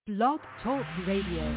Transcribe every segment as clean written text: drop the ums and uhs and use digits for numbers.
Blog Talk Radio.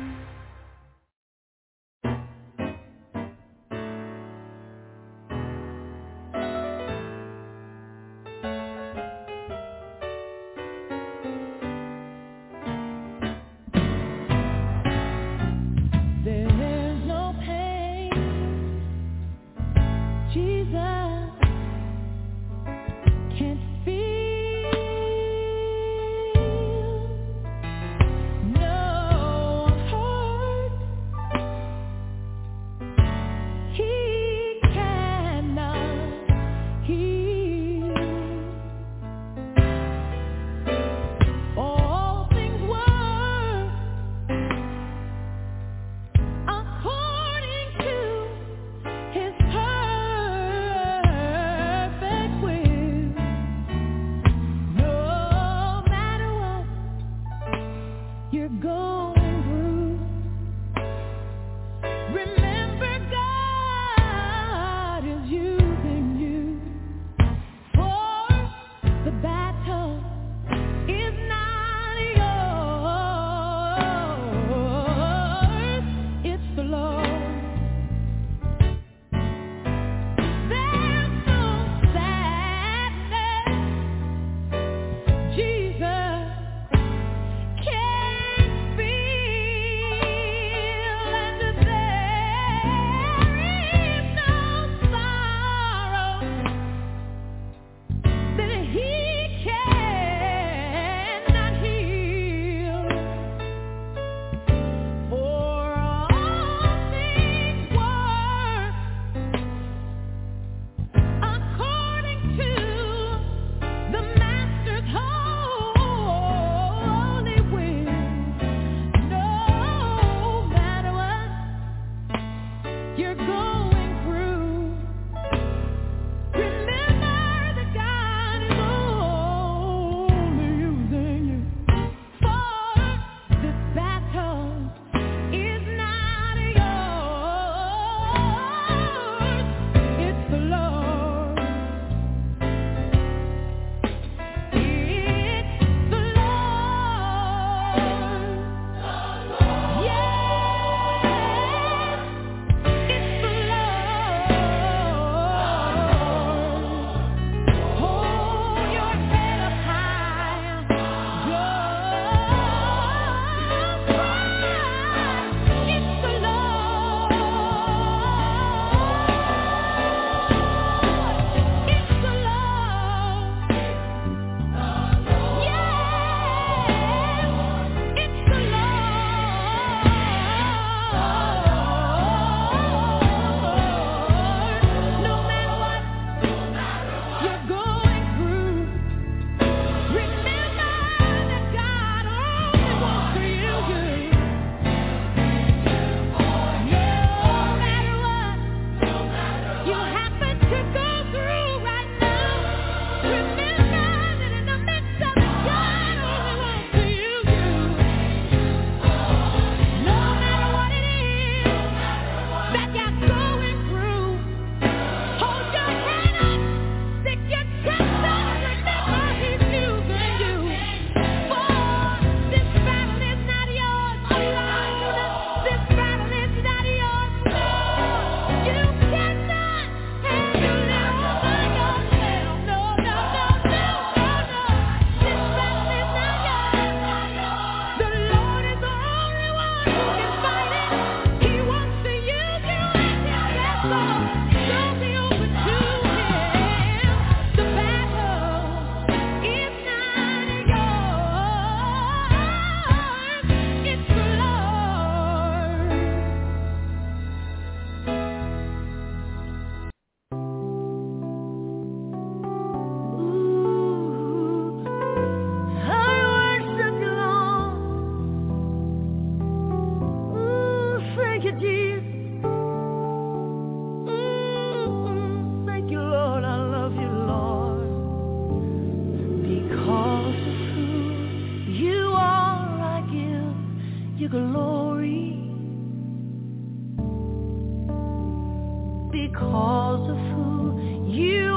Because of who you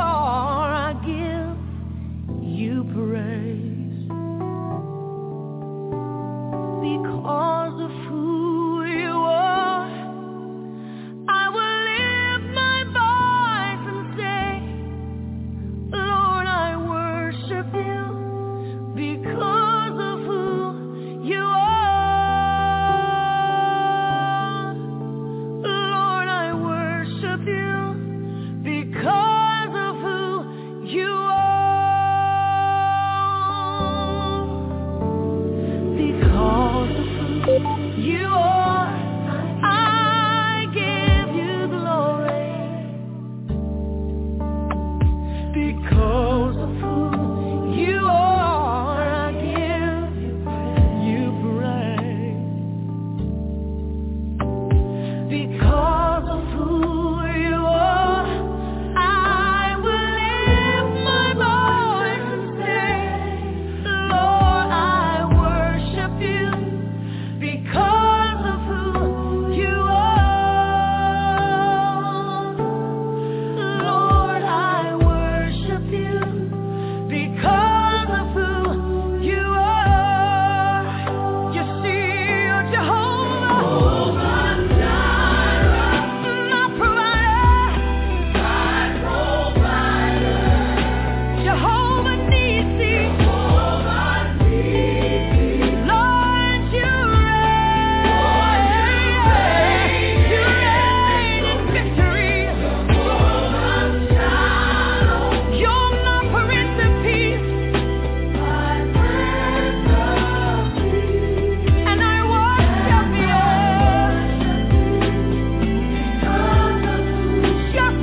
are, I give you praise. You are, I give you glory because of who you are. I give you praise because of who you are. I will lift my voice and say, Lord, I worship you because of who you are. Lord, I worship you because of who you are. You see, you're Jehovah, my provider, Jehovah Nissi, Lord, you reign in victory. You're my Prince of Peace, and I worship you just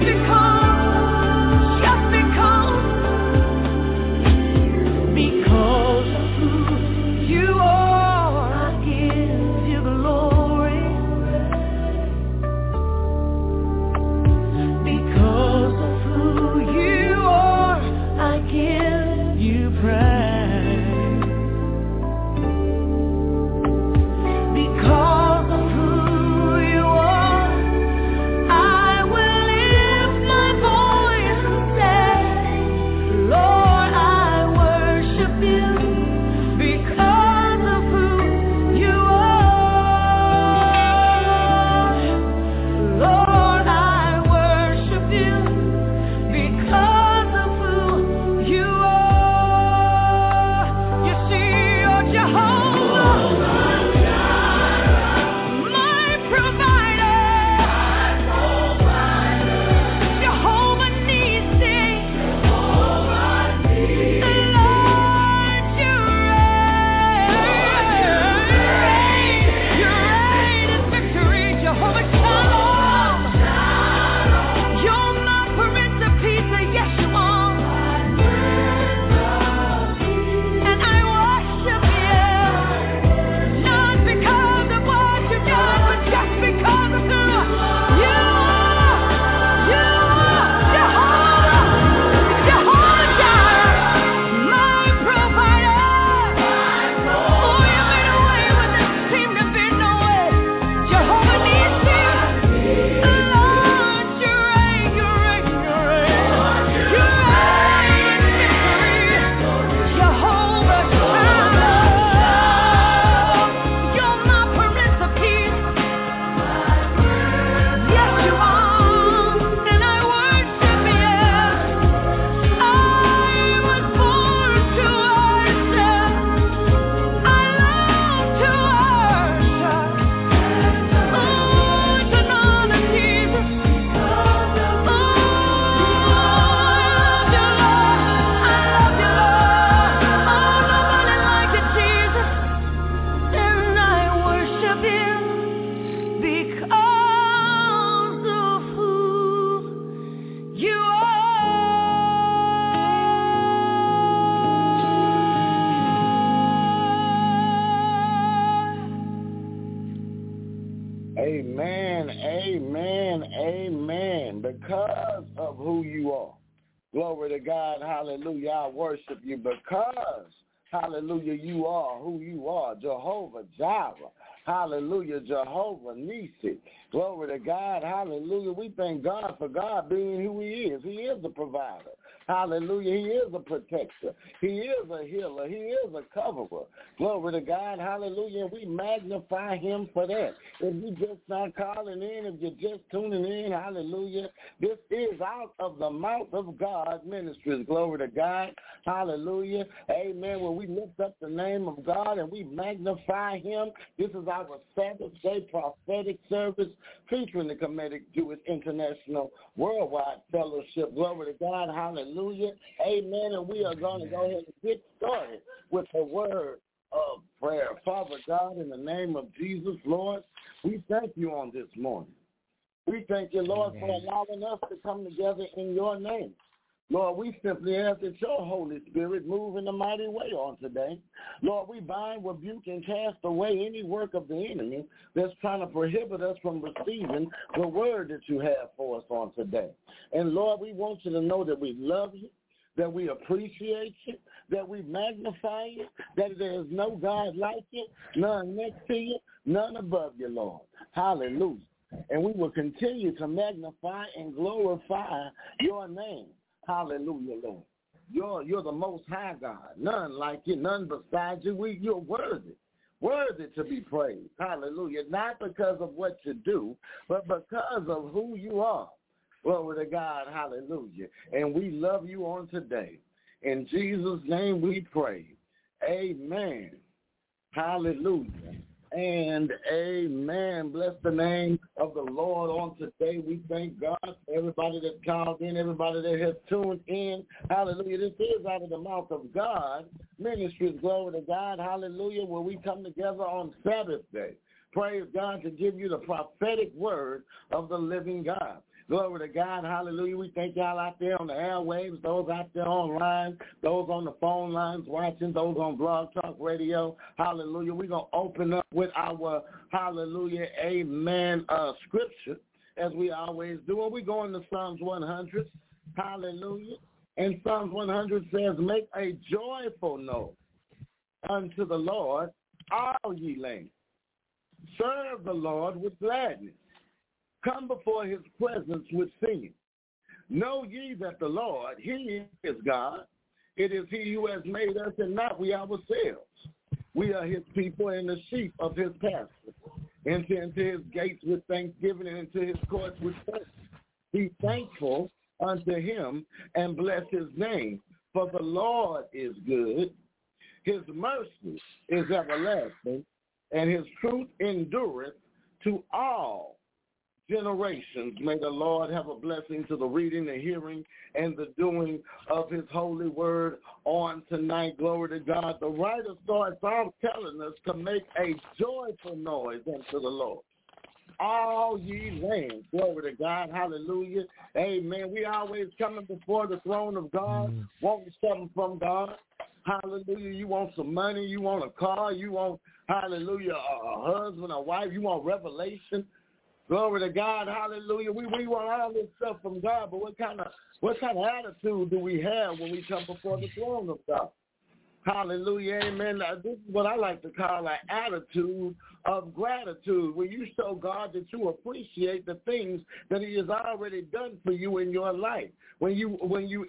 because of who you are. I give you glory because of who you are. I give you praise because of who you are. I will lift my voice and say, Lord, I worship you because of who you are. Lord, I worship you because of who you are. You see, you're Jehovah, my provider, Jehovah Nissi, Lord, you reign in victory. Jehovah Shalom, you're my Prince of Peace. Yes, you are. And I worship you, not because of what you've done, but just because of who you are. You are Jehovah Jireh, my provider. Oh, you made a way when there seemed to be no way. Jehovah Nissi, Lord, you reign in victory. Jehovah Shalom, you're my Prince of Peace. Yes, you are, and I worship you. I was born to worship. I love to worship. Oh, it's an honor, Jesus. Oh, I love you, Lord. Oh, nobody like you, Jesus. And I worship you because of who you are. Amen, amen, amen. Because of who you are. Glory to God, hallelujah. I worship you because, hallelujah, you are who you are. Jehovah Jireh, hallelujah, Jehovah Nissi. Glory to God, hallelujah. We thank God for God being who he is. He is the provider. Hallelujah. He is a protector. He is a healer. He is a coverer. Glory to God. Hallelujah. We magnify him for that. If you just not calling in, if you're just tuning in, hallelujah. This is Out of the Mouth of God Ministries. Glory to God. Hallelujah. Amen. When we lift up the name of God and we magnify him, this is our Sabbath day prophetic service featuring the Kemetic Jewish International Worldwide Fellowship. Glory to God. Hallelujah. Amen. And we are going to go ahead and get started with the word of prayer. Father God, in the name of Jesus, Lord, we thank you on this morning. We thank you, Lord, for allowing us to come together in your name. Lord, we simply ask that your Holy Spirit move in a mighty way on today. Lord, we bind, rebuke, and cast away any work of the enemy that's trying to prohibit us from receiving the word that you have for us on today. And Lord, we want you to know that we love you, that we appreciate you, that we magnify you, that there is no God like you, none next to you, none above you, Lord. Hallelujah. And we will continue to magnify and glorify your name. Hallelujah, Lord. You're the most high God. None like you, none beside you. You're worthy to be praised. Hallelujah. Not because of what you do, but because of who you are. Glory to God. Hallelujah. And we love you on today. In Jesus' name we pray. Amen. Hallelujah. And amen. Bless the name of the Lord on today. We thank God for everybody that called in, everybody that has tuned in. Hallelujah. This is Out of the Mouth of God Ministries. Glory to God. Hallelujah. Where we come together on Sabbath day. Praise God, to give you the prophetic word of the living God. Glory to God. Hallelujah. We thank y'all out there on the airwaves, those out there online, those on the phone lines watching, those on Blog Talk Radio. Hallelujah. We're going to open up with our, hallelujah, amen, scripture, as we always do. And we go into Psalms 100. Hallelujah. And Psalms 100 says, make a joyful noise unto the Lord, all ye lands. Serve the Lord with gladness. Come before his presence with singing. Know ye that the Lord, he is God. It is he who has made us and not we ourselves. We are his people and the sheep of his pasture. Enter into his gates with thanksgiving and into his courts with praise. Be thankful unto him and bless his name. For the Lord is good. His mercy is everlasting, and his truth endureth to all generations. May the Lord have a blessing to the reading, the hearing, and the doing of his holy word on tonight. Glory to God. The writer starts off telling us to make a joyful noise unto the Lord, all ye lands. Glory to God. Hallelujah. Amen. We always coming before the throne of God, wanting something from God. Hallelujah. You want some money. You want a car. You want, hallelujah, a husband, a wife. You want revelation. Glory to God, hallelujah. We want all this stuff from God, but what kind of attitude do we have when we come before the throne of God? Hallelujah, amen. Now, this is what I like to call an attitude of gratitude, when you show God that you appreciate the things that he has already done for you in your life. When you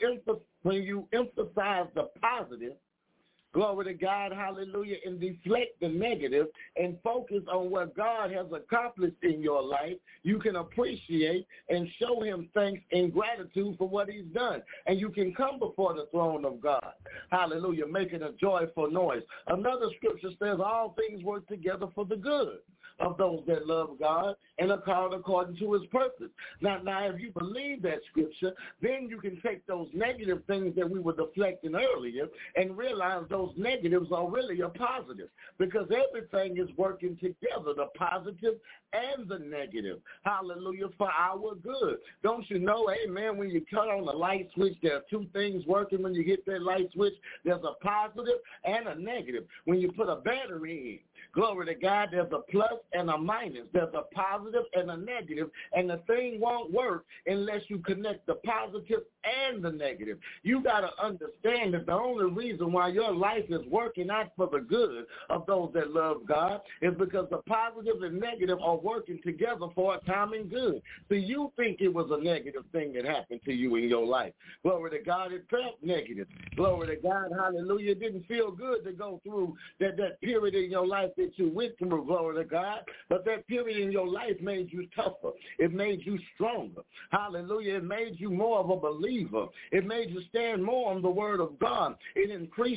emphasize the positive, glory to God, hallelujah, and deflect the negative and focus on what God has accomplished in your life, you can appreciate and show him thanks and gratitude for what he's done. And you can come before the throne of God, hallelujah, making a joyful noise. Another scripture says all things work together for the good of those that love God and are called according to his purpose. Now, if you believe that scripture, then you can take those negative things that we were deflecting earlier and realize those negatives are really a positive, because everything is working together, the positive and the negative. Hallelujah, for our good. Don't you know, amen, when you cut on the light switch, there are two things working when you hit that light switch. There's a positive and a negative. When you put a battery in, glory to God, there's a plus and a minus. There's a positive and a negative, and the thing won't work unless you connect the positive and the negative. You got to understand that the only reason why your life is working out for the good of those that love God is because the positive and negative are working together for a common good. So you think it was a negative thing that happened to you in your life. Glory to God, it felt negative. Glory to God, hallelujah. It didn't feel good to go through that period in your life that you went through, glory to God. But that period in your life made you tougher. It made you stronger. Hallelujah. It made you more of a believer. It made you stand more on the word of God. It increased your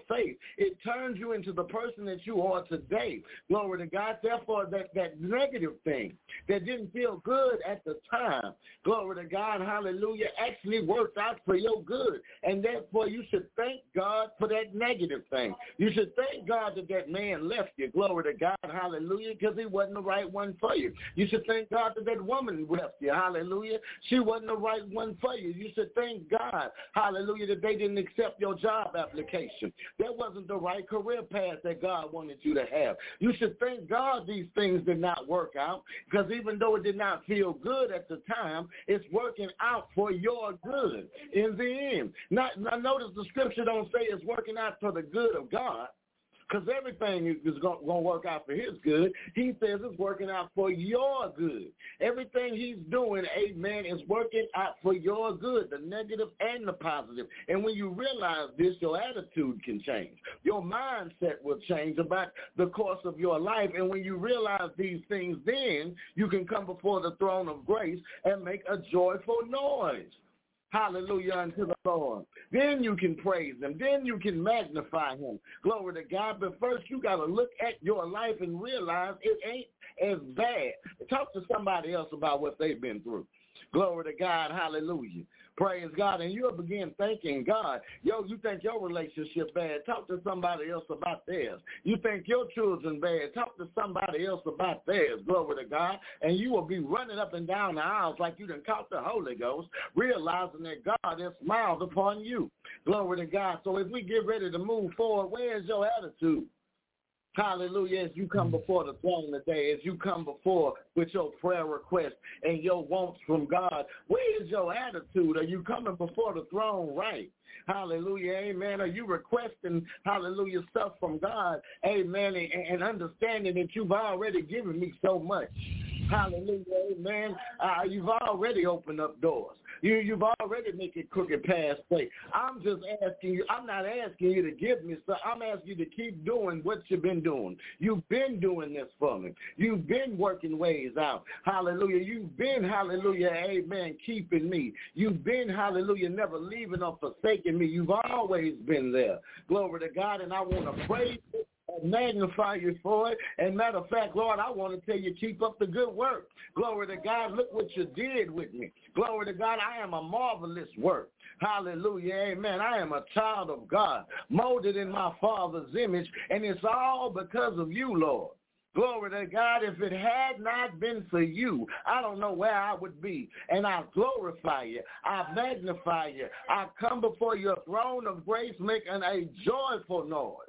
faith, it turns you into the person that you are today. Glory to God. Therefore, that negative thing that didn't feel good at the time, glory to God, hallelujah, actually worked out for your good. And therefore, you should thank God for that negative thing. You should thank God that man left you, glory to God, hallelujah, because he wasn't the right one for you. You should thank God that woman left you, hallelujah. She wasn't the right one for you. You should thank God, hallelujah, that they didn't accept your job application. That wasn't the right career path that God wanted you to have. You should thank God these things did not work out, because even though it did not feel good at the time, it's working out for your good in the end. Now notice the scripture don't say it's working out for the good of God, because everything is going to work out for his good. He says it's working out for your good. Everything he's doing, amen, is working out for your good, the negative and the positive. And when you realize this, your attitude can change. Your mindset will change about the course of your life. And when you realize these things, then you can come before the throne of grace and make a joyful noise. Hallelujah unto the Lord. Then you can praise him. Then you can magnify him. Glory to God. But first you got to look at your life and realize it ain't as bad. Talk to somebody else about what they've been through. Glory to God. Hallelujah. Praise God. And you'll begin thanking God. You think your relationship bad. Talk to somebody else about theirs. You think your children bad. Talk to somebody else about theirs. Glory to God. And you will be running up and down the aisles like you done caught the Holy Ghost, realizing that God has smiled upon you. Glory to God. So as we get ready to move forward, where's your attitude? Hallelujah, as you come before the throne today, as you come before with your prayer requests and your wants from God, where is your attitude? Are you coming before the throne right? Hallelujah, amen. Are you requesting, hallelujah, stuff from God, amen, and understanding that you've already given me so much? Hallelujah, amen. You've already opened up doors. You've already made it crooked paths straight. I'm just asking you, I'm not asking you to give me stuff. I'm asking you to keep doing what you've been doing. You've been doing this for me. You've been working ways out. Hallelujah. You've been, hallelujah, amen, keeping me. You've been, hallelujah, never leaving or forsaking me. You've always been there. Glory to God, and I want to praise you and magnify you for it. And matter of fact, Lord, I want to tell you, keep up the good work. Glory to God. Look what you did with me. Glory to God. I am a marvelous work. Hallelujah. Amen. I am a child of God, molded in my Father's image, and it's all because of you, Lord. Glory to God. If it had not been for you, I don't know where I would be. And I glorify you. I magnify you. I come before your throne of grace making a joyful noise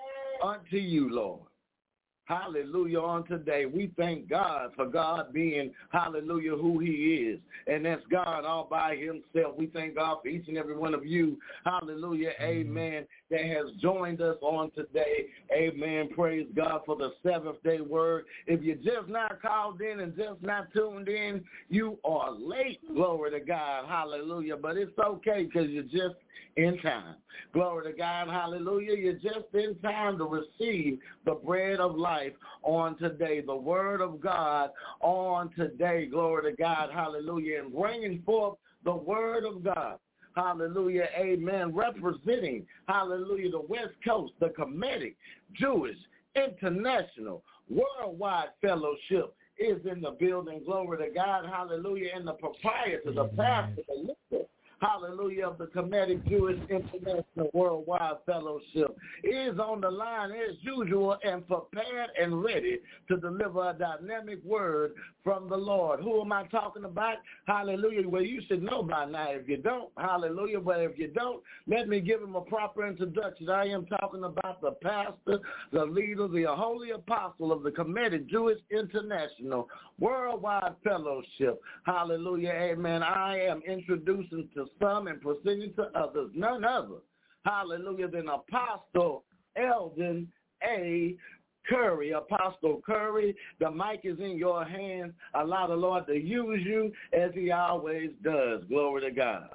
unto you, Lord. Hallelujah. On today, we thank God for God being, hallelujah, who he is. And that's God all by himself. We thank God for each and every one of you, hallelujah, amen, that has joined us on today. Amen. Praise God for the seventh day word. If you're just not called in and just not tuned in, you are late. Glory to God. Hallelujah. But it's okay because you're just in time. Glory to God. Hallelujah. You're just in time to receive the bread of life on today, the word of God on today. Glory to God. Hallelujah. And bringing forth the word of God. Hallelujah, amen, representing, hallelujah, the West Coast, the Kemetic Jewish International Worldwide Fellowship is in the building. Glory to God, hallelujah, and the proprietor, the pastor, the leader, hallelujah, of the Kemetic Jewish International Worldwide Fellowship is on the line as usual and prepared and ready to deliver a dynamic word from the Lord. Who am I talking about? Hallelujah. Well, you should know by now if you don't. Hallelujah. But if you don't, let me give him a proper introduction. I am talking about the pastor, the leader, the holy apostle of the Kemetic Jewish International Worldwide Fellowship. Hallelujah. Amen. I am introducing to some and presenting to others none other, hallelujah, than Apostle Eldon A. Curry. Apostle Curry, the mic is in your hands. Allow the Lord to use you as he always does. Glory to God.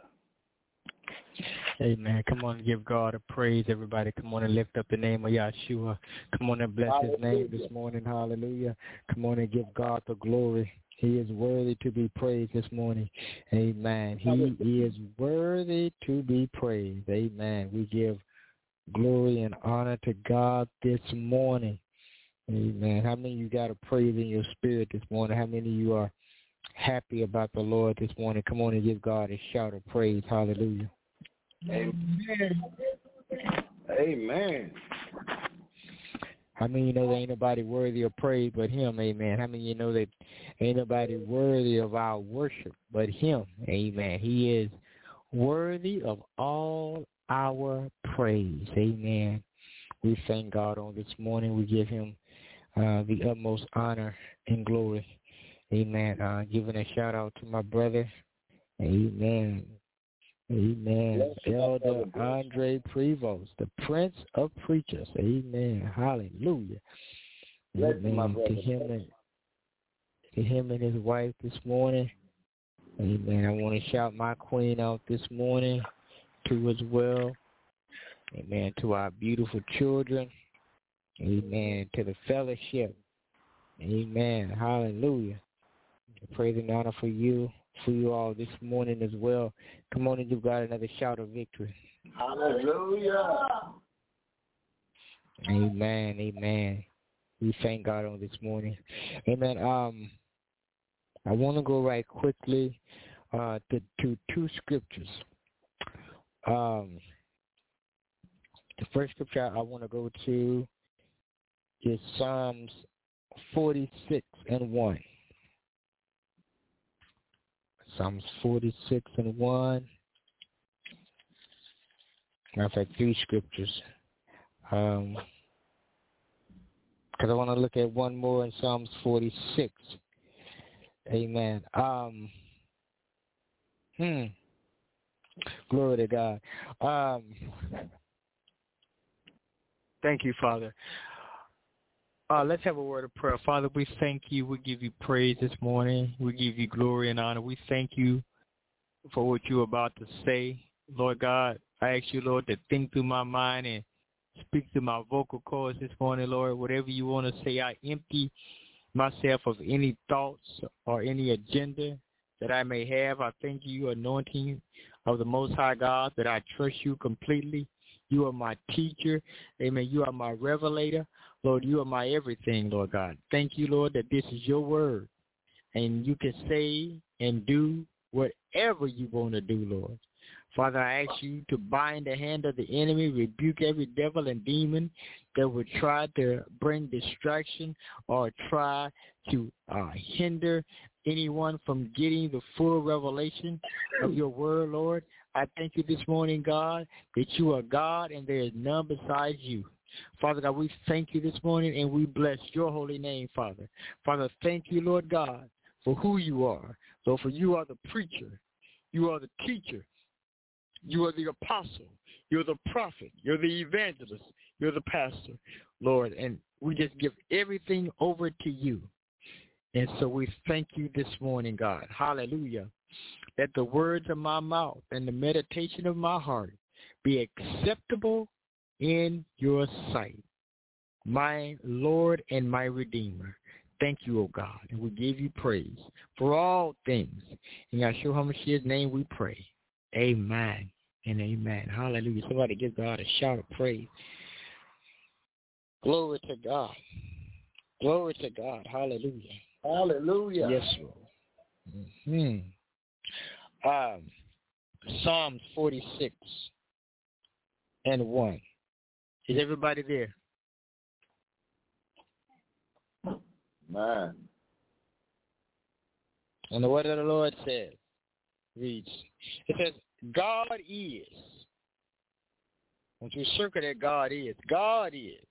Amen. Come on and give God a praise, everybody. Come on and lift up the name of Yahshua. Come on and bless his name this morning. Hallelujah. Come on and give God the glory. He is worthy to be praised this morning. Amen. He is worthy to be praised. Amen. We give Glory and honor to God this morning. Amen. How many of you got a praise in your spirit this morning? How many of you are happy about the Lord this morning? Come on and give God a shout of praise. Hallelujah. Amen. Amen. How many of you know there ain't nobody worthy of praise but him? Amen. How many of you know that ain't nobody worthy of our worship but him? Amen. He is worthy of all our praise. Amen. We thank God on this morning. We give him the utmost honor and glory. Amen. Giving a shout out to my brother. Amen. Amen. Elder Andre Prevost, the Prince of Preachers. Amen. Hallelujah. Amen. To him and his wife this morning. Amen. I want to shout my queen out this morning too as well. Amen. To our beautiful children. Amen. To the fellowship. Amen. Hallelujah. Praise and honor for you all this morning as well. Come on and give God another shout of victory. Hallelujah. Amen. Amen. We thank God on this morning. Amen. I want to go right quickly to two scriptures. The first scripture I want to go to is Psalms 46:1. Psalms 46:1. Matter of fact, three scriptures. Because I want to look at one more in Psalms 46. Amen. Glory to God. Thank you, Father. Let's have a word of prayer. Father, we thank you. We give you praise this morning. We give you glory and honor. We thank you for what you're about to say. Lord God, I ask you, Lord, to think through my mind and speak through my vocal cords this morning, Lord. Whatever you want to say, I empty myself of any thoughts or any agenda that I may have. I thank you, anointing of the Most High God, that I trust you completely. You are my teacher. Amen. You are my revelator. Lord, you are my everything, Lord God. Thank you, Lord, that this is your word. And you can say and do whatever you want to do, Lord. Father, I ask you to bind the hand of the enemy, rebuke every devil and demon that would try to bring distraction or try to hinder anyone from getting the full revelation of your word, Lord. I thank you this morning, God, that you are God and there is none besides you. Father God, we thank you this morning and we bless your holy name, Father. Father, thank you, Lord God, for who you are. Lord, for you are the preacher. You are the teacher. You are the apostle. You're the prophet. You're the evangelist. You're the pastor, Lord. And we just give everything over to you. And so we thank you this morning, God. Hallelujah. That the words of my mouth and the meditation of my heart be acceptable in your sight, my Lord and my Redeemer. Thank you, O God, and we give you praise for all things. In Yeshua HaMashiach's name we pray. Amen and amen. Hallelujah. Somebody give God a shout of praise. Glory to God. Glory to God. Hallelujah. Hallelujah. Yes, Lord. Psalms 46:1. Is everybody there? Man. And the word of the Lord says, reads, it says, God is. I want you to circle that God is. God is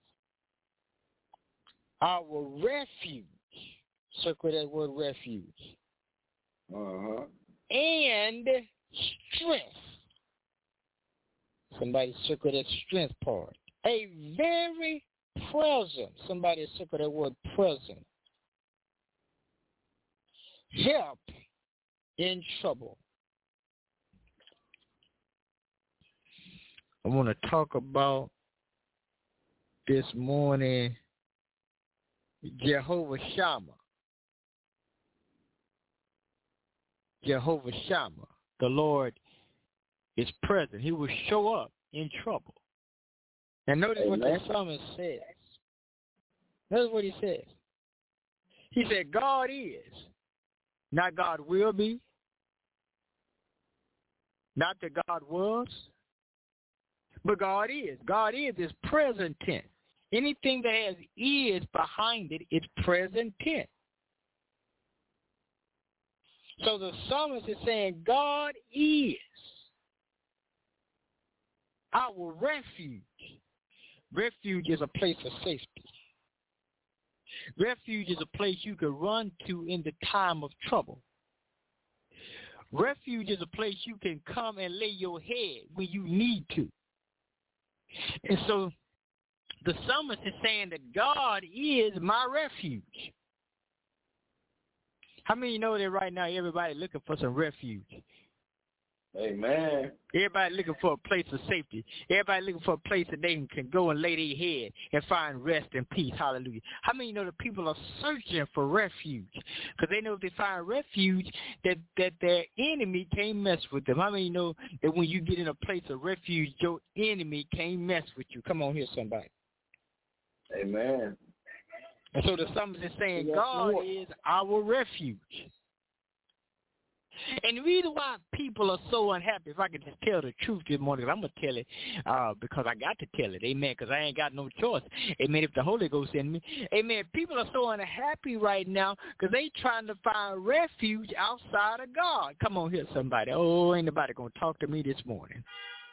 our refuge. Circle that word refuge. Uh-huh. And strength. Somebody circle that strength part. A very present. Somebody circle that word present. Help in trouble. I want to talk about this morning Jehovah Shammah. Jehovah Shammah. The Lord is present. He will show up in trouble. And notice what the psalmist says. Notice what he says. He said, God is, not God will be, not that God was, but God is. God is present tense. Anything that has is behind it is present tense. So the psalmist is saying, God is our refuge. Refuge is a place of safety. Refuge is a place you can run to in the time of trouble. Refuge is a place you can come and lay your head when you need to. And so the psalmist is saying that God is my refuge. How many know that right now everybody looking for some refuge? Amen. Everybody looking for a place of safety. Everybody looking for a place that they can go and lay their head and find rest and peace. Hallelujah. How many know that people are searching for refuge? Because they know if they find refuge, that their enemy can't mess with them. How many know that when you get in a place of refuge, your enemy can't mess with you? Come on here, somebody. Amen. And so the psalmist is saying, God is our refuge. And the reason why people are so unhappy, if I could just tell the truth this morning, I'm going to tell it because I got to tell it, amen, because I ain't got no choice, amen, if the Holy Ghost in me, amen. People are so unhappy right now because they trying to find refuge outside of God. Come on here, somebody. Oh, ain't nobody going to talk to me this morning.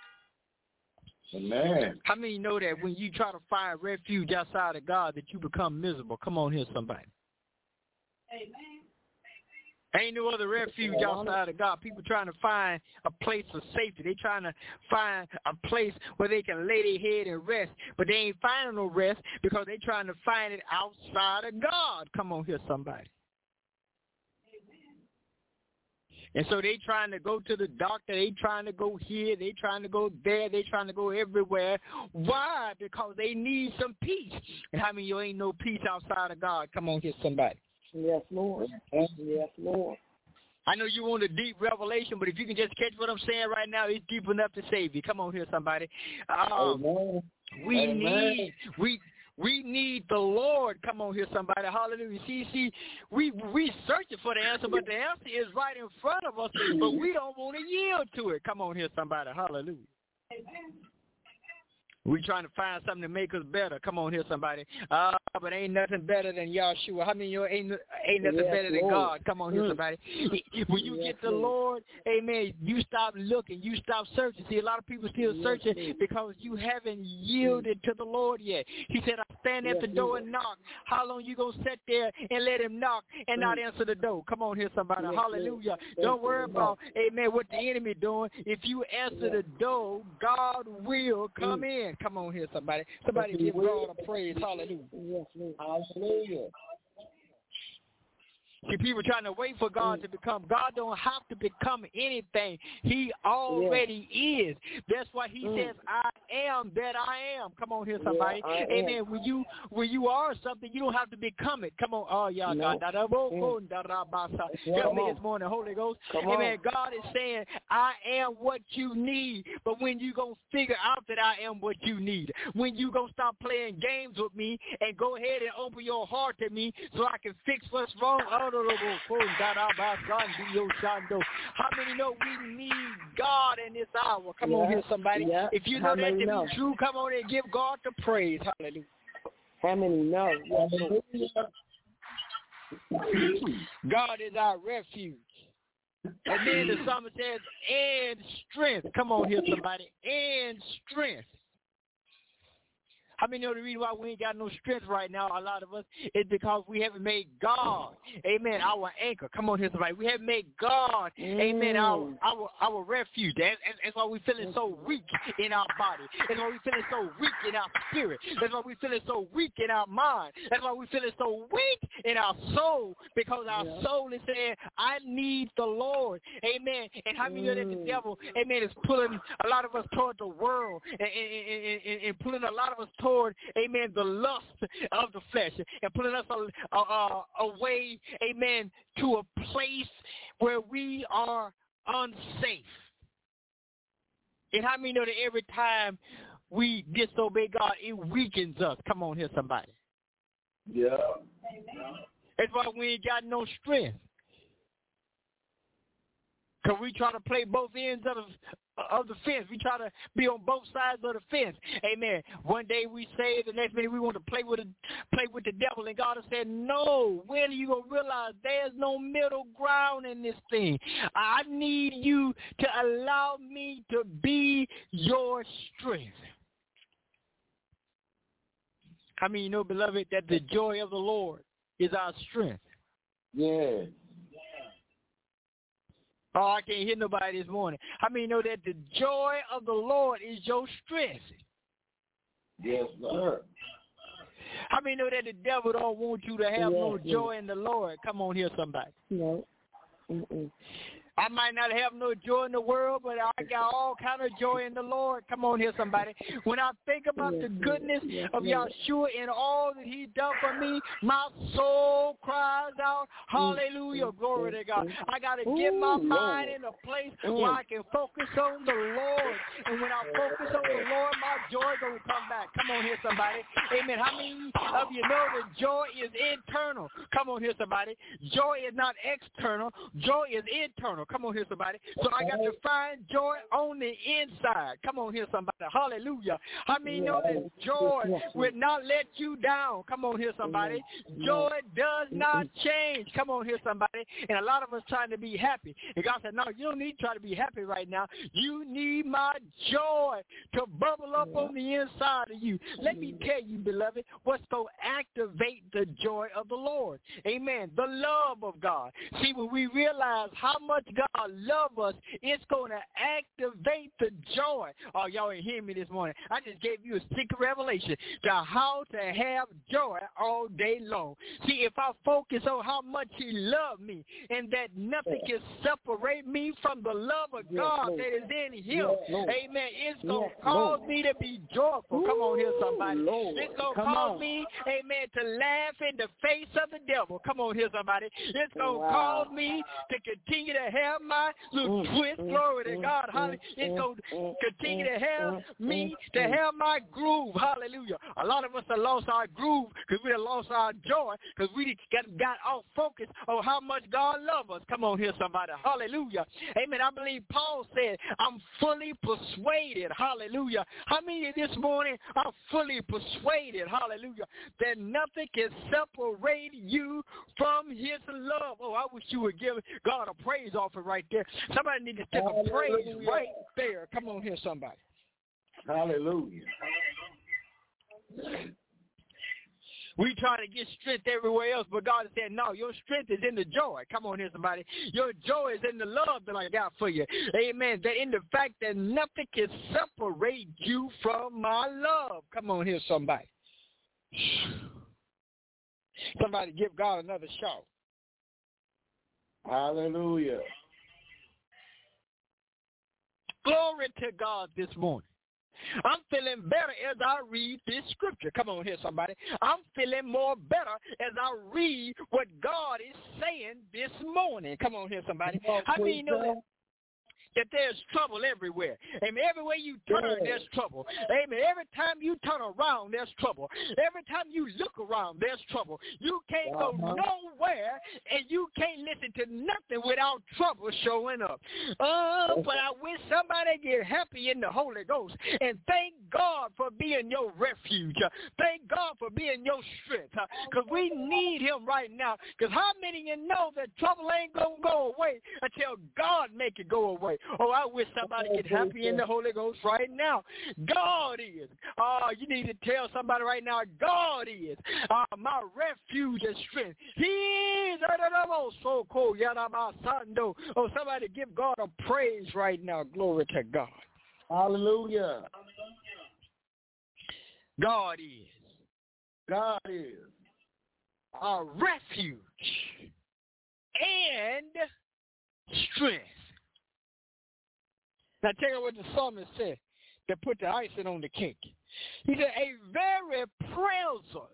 Amen. How many know that when you try to find refuge outside of God that you become miserable? Come on here, somebody. Amen. Ain't no other refuge outside of God. People trying to find a place of safety. They trying to find a place where they can lay their head and rest, but they ain't finding no rest because they trying to find it outside of God. Come on here, somebody. And so they trying to go to the doctor. They trying to go here. They trying to go there. They trying to go everywhere. Why? Because they need some peace. And how many of you ain't no peace outside of God? Come on here, somebody. Yes, Lord. Yes, Lord. I know you want a deep revelation, but if you can just catch what I'm saying right now, it's deep enough to save you. Come on here, somebody. We need the Lord. Come on here, somebody. Hallelujah. See, we searching for the answer, but the answer is right in front of us, but we don't want to yield to it. Come on here, somebody. Hallelujah. Amen. We trying to find something to make us better. Come on here, somebody. But ain't nothing better than Yahshua. How many of you ain't nothing better than God? Come on here, somebody. When you get the Lord, amen, you stop looking. You stop searching. See, a lot of people still searching because you haven't yielded to the Lord yet. He said, I stand at the door and knock. How long you going to sit there and let him knock and not answer the door? Come on here, somebody. Hallelujah. Don't worry about, amen, what the enemy doing. If you answer the door, God will come in. Come on here, somebody. Somebody give God a praise. Hallelujah. Hallelujah. See, people trying to wait for God to become. God don't have to become anything. He already is. That's why he says, I am that I am. Come on here, somebody. Amen. When you are something, you don't have to become it. Come on. Oh, y'all. God. Help me this morning, Holy Ghost. Amen. God is saying, I am what you need. But when you going to figure out that I am what you need, when you going to stop playing games with me and go ahead and open your heart to me so I can fix what's wrong, how many know we need God in this hour? Come on here, somebody. Yeah. If you know that to be true, come on and give God the praise. Hallelujah. How many know? God is our refuge. And then the psalmist says, and strength. Come on here, somebody. And strength. How many know the reason why we ain't got no strength right now, a lot of us, is because we haven't made God, amen, our anchor. Come on here, somebody. We haven't made God, amen, our refuge. That's why we're feeling so weak in our body. That's why we're feeling so weak in our spirit. That's why we're feeling so weak in our mind. That's why we're feeling so weak in our soul, because our soul is saying, I need the Lord, amen. And how many know that the devil, amen, is pulling a lot of us toward the world and pulling a lot of us toward, amen, the lust of the flesh, and pulling us away, amen, to a place where we are unsafe. And how many know that every time we disobey God, it weakens us. Come on here, somebody. Yeah. That's why we ain't got no strength. Because we try to play both ends of the fence. We try to be on both sides of the fence. Amen. One day we say, the next minute we want to play with the devil. And God has said, no. When are you going to realize there's no middle ground in this thing? I need you to allow me to be your strength. I mean, you know, beloved, that the joy of the Lord is our strength. Yeah. Oh, I can't hear nobody this morning. How many know that the joy of the Lord is your strength? Yes, sir. How many know that the devil don't want you to have no joy in the Lord? Come on here, somebody. No. Mm-mm. I might not have no joy in the world, but I got all kind of joy in the Lord. Come on here, somebody. When I think about the goodness of Yahshua and all that he done for me, my soul cries out, hallelujah, glory to God. I got to get my mind in a place where I can focus on the Lord. And when I focus on the Lord, my joy going to come back. Come on here, somebody. Amen. How many of you know that joy is internal? Come on here, somebody. Joy is not external. Joy is internal. Come on here, somebody. So I got to find joy on the inside. Come on here, somebody. Hallelujah. How many know that joy will not let you down? Come on here, somebody. Joy does not change. Come on here, somebody. And a lot of us trying to be happy. And God said, no, you don't need to try to be happy right now. You need my joy to bubble up on the inside of you. Let me tell you, beloved, what's going to activate the joy of the Lord. Amen. The love of God. See, when we realize how much God loves us, it's going to activate the joy. Oh, y'all ain't hearing me this morning. I just gave you a secret revelation to how to have joy all day long. See, if I focus on how much he loved me and that nothing can separate me from the love of God that is in him, amen, it's going to cause me to be joyful. Come on here, somebody. It's going to cause me, amen, to laugh in the face of the devil. Come on here, somebody. It's going to cause me to continue to have my little twist, glory to God, hallelujah. It's going to continue to have me to have my groove, hallelujah. A lot of us have lost our groove because we have lost our joy because we got off focus on how much God loves us. Come on here, somebody, hallelujah. Amen. I believe Paul said, I'm fully persuaded, hallelujah. How many this morning are fully persuaded, hallelujah, that nothing can separate you from his love? Oh, I wish you would give God a praise offering right there. Somebody need to take a praise right there. Come on here, somebody. Hallelujah. We try to get strength everywhere else, but God said, no, your strength is in the joy. Come on here, somebody. Your joy is in the love that I got for you. Amen. That in the fact that nothing can separate you from my love. Come on here, somebody. Somebody give God another shout. Hallelujah. Glory to God this morning. I'm feeling better as I read this scripture. Come on here, somebody. I'm feeling more better as I read what God is saying this morning. Come on here, somebody. How many know that there's trouble everywhere? Amen. Everywhere you turn, there's trouble. Amen. Every time you turn around, there's trouble. Every time you look around, there's trouble. You can't go nowhere, and you can't listen to nothing without trouble showing up. But I wish somebody get happy in the Holy Ghost and thank God for being your refuge. Thank God for being your strength, because we need him right now. Because how many of you know that trouble ain't going to go away until God make it go away? Oh, I wish somebody get happy in the Holy Ghost right now. God is. You need to tell somebody right now, God is my refuge and strength. He is. So cool. Oh, somebody give God a praise right now. Glory to God. Hallelujah. God is. God is our refuge and strength. Now, tell you what the psalmist said that put the icing on the cake. He said, a very present.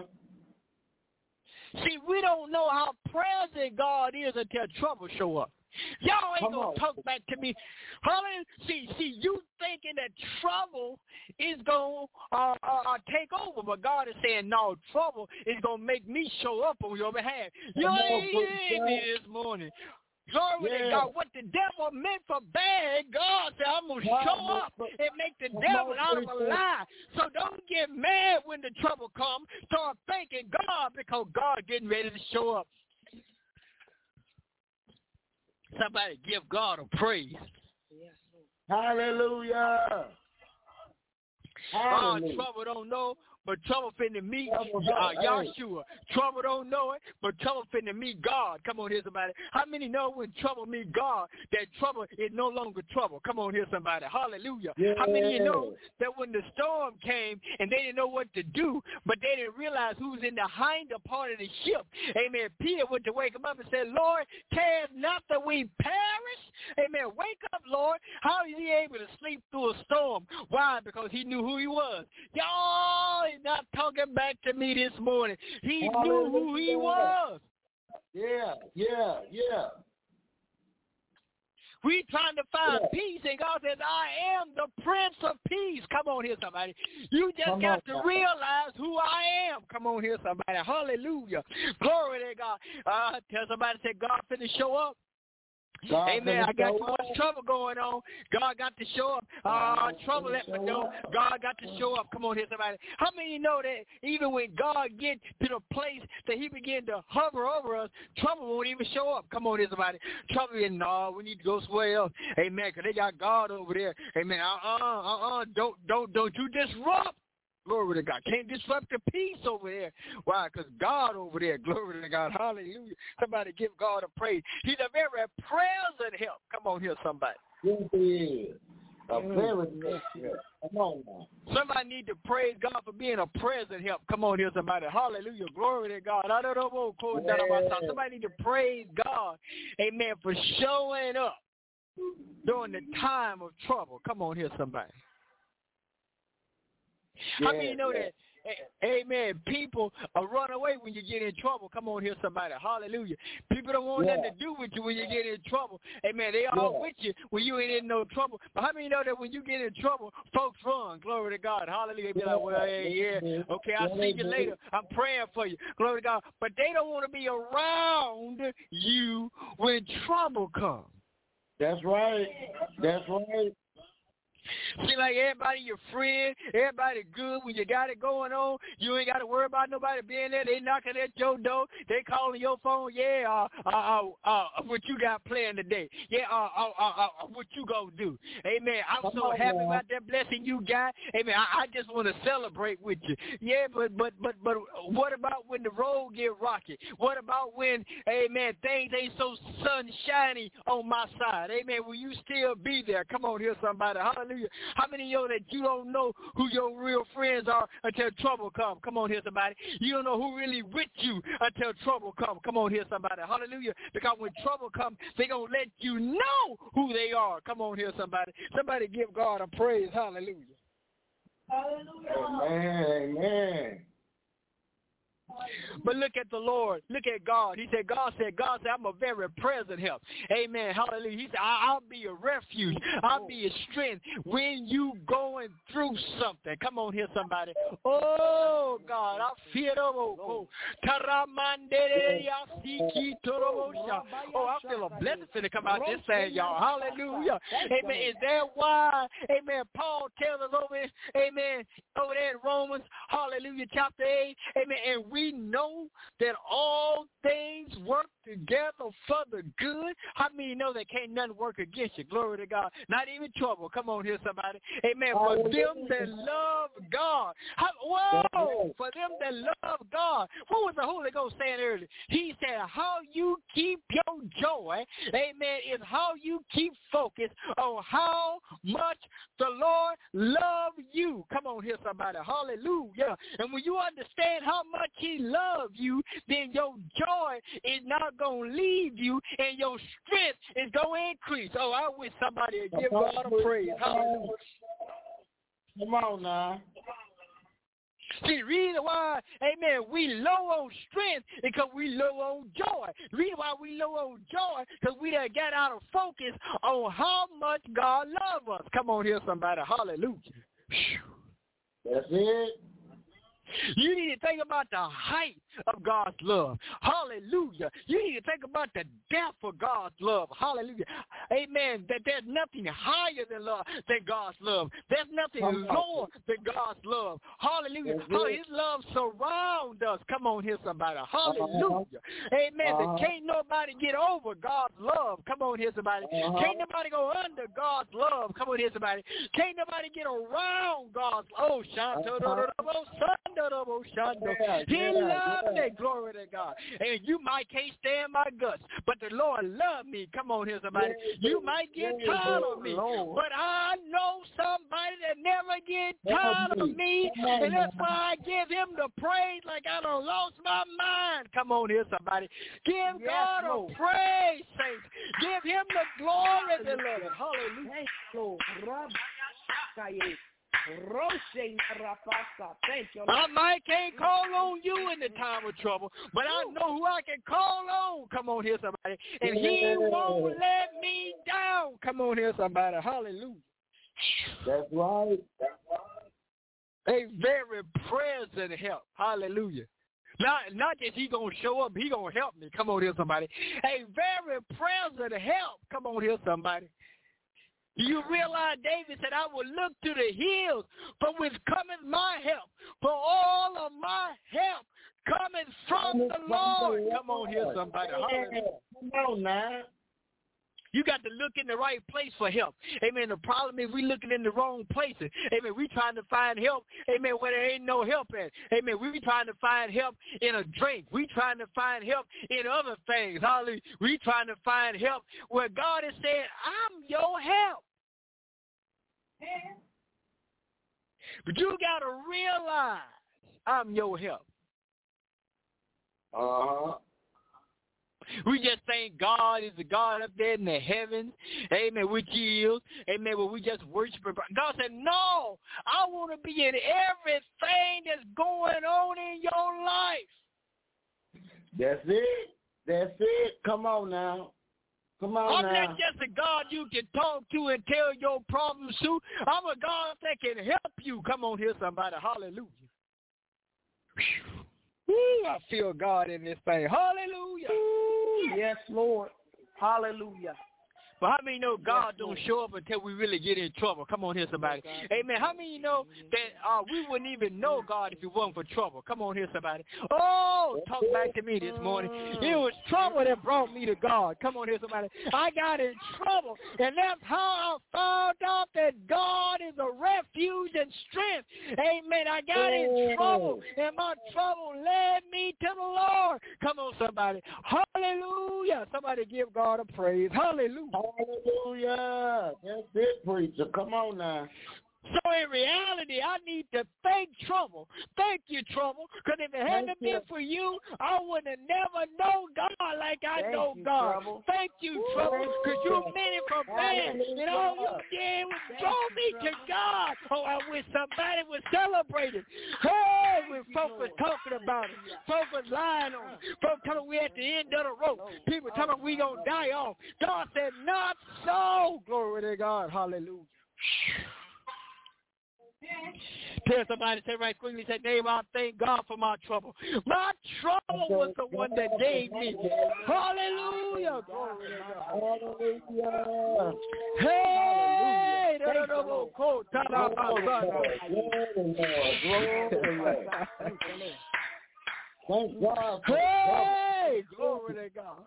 See, we don't know how present God is until trouble show up. Y'all ain't going to talk back to me. Hallelujah. See, you thinking that trouble is going to take over, but God is saying, no, trouble is going to make me show up on your behalf. You ain't hearing me this morning. Glory to God. What the devil meant for bad, God said, I'm going to show up and make the devil out of a lie. So don't get mad when the trouble comes. Start thanking God because God getting ready to show up. Somebody give God a praise. Hallelujah. Trouble don't know, but trouble finna meet Yahshua. Trouble don't know it, but trouble finna meet God. Come on here, somebody. How many know when trouble meet God, that trouble is no longer trouble? Come on here, somebody. Hallelujah. Yeah. How many of you know that when the storm came and they didn't know what to do, but they didn't realize who was in the hinder part of the ship? Amen. Peter went to wake him up and said, Lord, care not that we perish. Amen. Wake up, Lord. How is he able to sleep through a storm? Why? Because he knew who he was. Y'all, he's not talking back to me this morning. He knew who he was. Yeah. We trying to find peace, and God says, I am the Prince of Peace. Come on here, somebody. You just got to realize who I am. Come on here, somebody. Hallelujah. Glory to God. Tell somebody, say, God finna show up. Amen. I got too much trouble going on. God got to show up. Trouble let me know. God got to show up. Come on here, somebody. How many know that even when God gets to the place that he begin to hover over us, trouble won't even show up? Come on here, somebody. Trouble is, no, we need to go somewhere else. Amen. Because they got God over there. Amen. Don't you disrupt. Glory to God. Can't disrupt the peace over there. Why? Because God over there. Glory to God. Hallelujah. Somebody give God a praise. He's a very present help. Come on here, somebody. Yes, he is. A very present help. Come on now. Somebody need to praise God for being a present help. Come on here, somebody. Hallelujah. Glory to God. Somebody need to praise God. Amen. For showing up during the time of trouble. Come on here, somebody. How many know that, amen, people run away when you get in trouble? Come on here, somebody. Hallelujah. People don't want nothing to do with you when you get in trouble. Amen. They all with you when you ain't in no trouble. But how many know that when you get in trouble, folks run? Glory to God. Hallelujah. They be like, well, okay, I'll see you later. I'm praying for you. Glory to God. But they don't want to be around you when trouble comes. That's right. That's right. See, like everybody your friend, everybody good when you got it going on. You ain't got to worry about nobody being there. They knocking at your door. They calling your phone. What you got planned today? What you gonna do? Amen. I'm so happy about that blessing you got. Amen. I just want to celebrate with you. Yeah, but what about when the road get rocky? What about when, amen, things ain't so sunshiny on my side? Amen. Will you still be there? Come on here, somebody. Hallelujah. How many of you know that you don't know who your real friends are until trouble comes? Come on here, somebody. You don't know who really with you until trouble comes. Come on here, somebody. Hallelujah. Because when trouble comes, they're going to let you know who they are. Come on here, somebody. Somebody give God a praise. Hallelujah. Hallelujah. Amen. But look at the Lord. Look at God. God said, I'm a very present help. Amen. Hallelujah. He said, I'll be a refuge. I'll be a strength when you going through something. Come on here, somebody. Oh, God. I feel I feel a blessing to come out this thing, y'all. Hallelujah. Amen. Is that why, amen, Paul tells us over there in Romans, hallelujah, chapter 8, amen, and we know that all things work together for the good. How many know that can't nothing work against you? Glory to God. Not even trouble. Come on here, somebody. Amen. For them that love God. For them that love God. What was the Holy Ghost saying earlier? He said, how you keep your joy, amen, is how you keep focused on how much the Lord loves you. Come on here, somebody. Hallelujah. And when you understand how much he loves you, then your joy is not going to leave you and your strength is going to increase. Oh, I wish somebody would give God a praise. Hallelujah. Come on now. See, the reason why, amen, we low on strength is because we low on joy. The reason why we low on joy because we done got out of focus on how much God loves us. Come on here, somebody. Hallelujah. That's it. You need to think about the height of God's love. Hallelujah. You need to think about the depth of God's love. Hallelujah. Amen. That there's nothing higher than God's love. There's nothing lower than God's love. Hallelujah. His love surrounds us. Come on here, somebody. Hallelujah. Amen. Can't nobody get over God's love. Come on here, somebody. Can't nobody go under God's love. Come on here, somebody. Can't nobody get around God's love. He loved me, glory to God. And you might can't stand my guts, but the Lord loved me. Come on here, somebody. You might get tired of me, but I know somebody that never get tired of me, and that's why I give him the praise like I done lost my mind. Come on here, somebody. Give God a praise, saints. Give him the glory, beloved. Hallelujah. Thank you, Lord. Thank you, Lord. I might can't call on you in the time of trouble, but I know who I can call on. Come on here, somebody. And he won't let me down. Come on here, somebody. Hallelujah. That's right. A very present help. Hallelujah. Not just he going to show up, he going to help me. Come on here, somebody. A very present help. Come on here, somebody. Do you realize David said, I will look to the hills from which cometh my help. For all of my help cometh from the Lord. Come on here, somebody. Come on now. You got to look in the right place for help. Amen. The problem is we looking in the wrong places. Amen. We trying to find help. Amen. Where there ain't no help at. Amen. We trying to find help in a drink. We trying to find help in other things. Hallelujah. We trying to find help where God has said, I'm your help. But you got to realize I'm your help. We just think God is the God up there in the heavens, amen, which he is, amen, but we just worship him. God said, no, I want to be in everything that's going on in your life. That's it. That's it. Come on now. Come on I'm now. not just a God you can talk to and tell your problems to. I'm a God that can help you. Come on here, somebody. Hallelujah. Woo, I feel God in this thing. Hallelujah. Yes, Lord. Hallelujah. But how many know God don't show up until we really get in trouble? Come on here, somebody. Amen. How many know that we wouldn't even know God if it wasn't for trouble? Come on here, somebody. Oh, talk back to me this morning. It was trouble that brought me to God. Come on here, somebody. I got in trouble, and that's how I found out that God is a refuge and strength. Amen. I got in trouble, and my trouble led me to the Lord. Come on, somebody. Hallelujah. Somebody give God a praise. Hallelujah. Hallelujah. That's it, preacher. Come on now. So in reality, I need to thank trouble. Thank you, trouble, because if it hadn't been for you, I would have never known God like I know God. Trouble. Thank you, trouble, because you meant it for bad, and all you did was draw me to God. Oh, I wish somebody was celebrating. Hey, when folks was talking about it, folks was lying on it. Folks telling we at the end of the road. People telling we going to die off. God said, not so. Glory to God. Hallelujah. Tell somebody, say right quickly, say, name, I thank God for my trouble. My trouble was the one that gave me. Hallelujah. Glory to God. Hey! Thank God. Hey! Glory to God.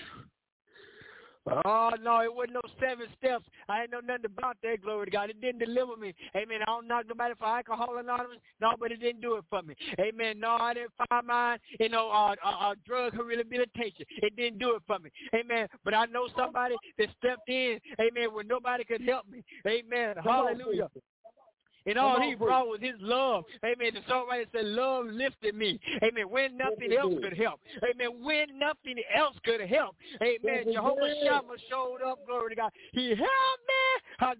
Oh, no, it wasn't no 7 steps. I ain't know nothing about that, glory to God. It didn't deliver me. Amen. I don't knock nobody for Alcohol Anonymous. No, but it didn't do it for me. Amen. No, I didn't find mine, drug rehabilitation. It didn't do it for me. Amen. But I know somebody that stepped in, amen, when nobody could help me. Amen. Hallelujah. And all he brought was his love. Amen. The songwriter said, love lifted me. Amen. When nothing else could help. Amen. When nothing else could help. Amen. Jehovah Shammah showed up. Glory to God. He helped me How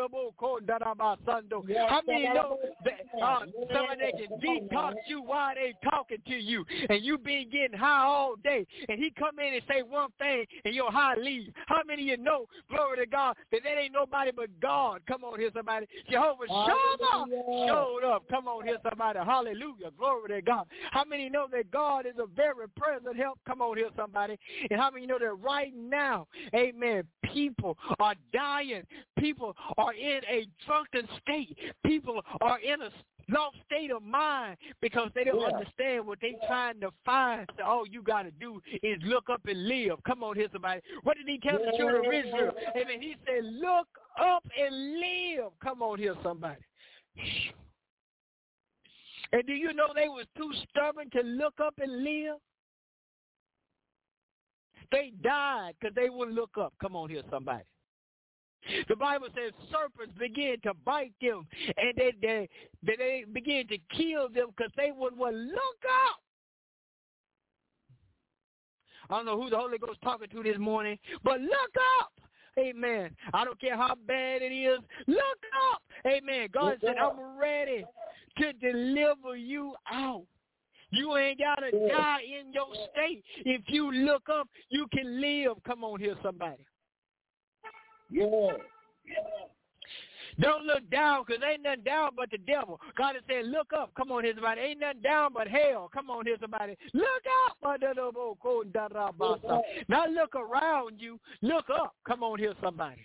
many know that somebody that can detox you while they talking to you, and you been getting high all day, and he come in and say one thing, and your high leaves? How many of you know, glory to God, that ain't nobody but God? Come on here, somebody. Jehovah Shammah showed up. Come on here, somebody. Hallelujah. Glory to God. How many know that God is a very present help? Come on here, somebody. And how many know that right now, amen, people are dying. People are in a drunken state. People are in a lost state of mind because they don't understand what they're trying to find. So all you got to do is look up and live. Come on here, somebody. What did he tell the children of Israel? Amen. He said, look up and live. Come on here, somebody. And do you know they was too stubborn to look up and live? They died because they wouldn't look up. Come on here, somebody. The Bible says serpents began to bite them, and they began to kill them because they wouldn't look up. I don't know who the Holy Ghost talking to this morning, but look up. Amen. I don't care how bad it is. Look up. Amen. God said, I'm ready to deliver you out. You ain't got to die in your state. If you look up, you can live. Come on here, somebody. Yeah. Don't look down, because ain't nothing down but the devil. God is saying, look up. Come on here, somebody. Ain't nothing down but hell. Come on here, somebody. Look up. Not look around you. Look up. Come on here, somebody.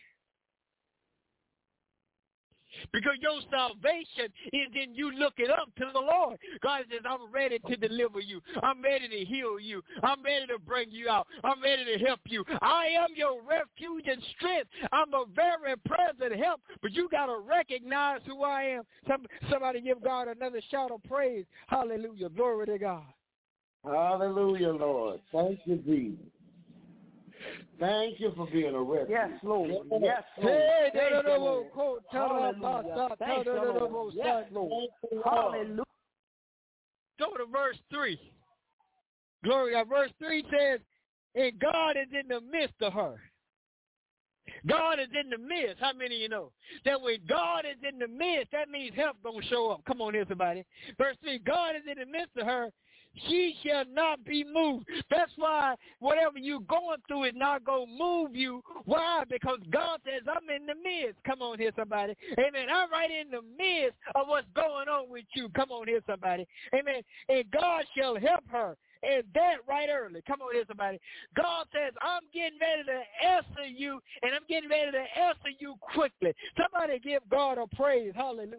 Because your salvation is in you looking up to the Lord. God says, I'm ready to deliver you. I'm ready to heal you. I'm ready to bring you out. I'm ready to help you. I am your refuge and strength. I'm a very present help, but you got to recognize who I am. Somebody give God another shout of praise. Hallelujah. Glory to God. Hallelujah, Lord. Thank you, Jesus. Thank you for being a refuge. Yes, Lord. Yes, Lord. Thank you, Lord. Hallelujah. Thank you, Lord. Yes, Lord. Hallelujah. Go to verse 3. Glory. Verse 3 says, and God is in the midst of her. God is in the midst. How many of you know that when God is in the midst, that means help gonna show up? Come on here, somebody. Verse 3, God is in the midst of her. She shall not be moved. That's why whatever you're going through is not going to move you. Why? Because God says, I'm in the midst. Come on here, somebody. Amen. I'm right in the midst of what's going on with you. Come on here, somebody. Amen. And God shall help her. And that right early. Come on here, somebody. God says, I'm getting ready to answer you, and I'm getting ready to answer you quickly. Somebody give God a praise. Hallelujah.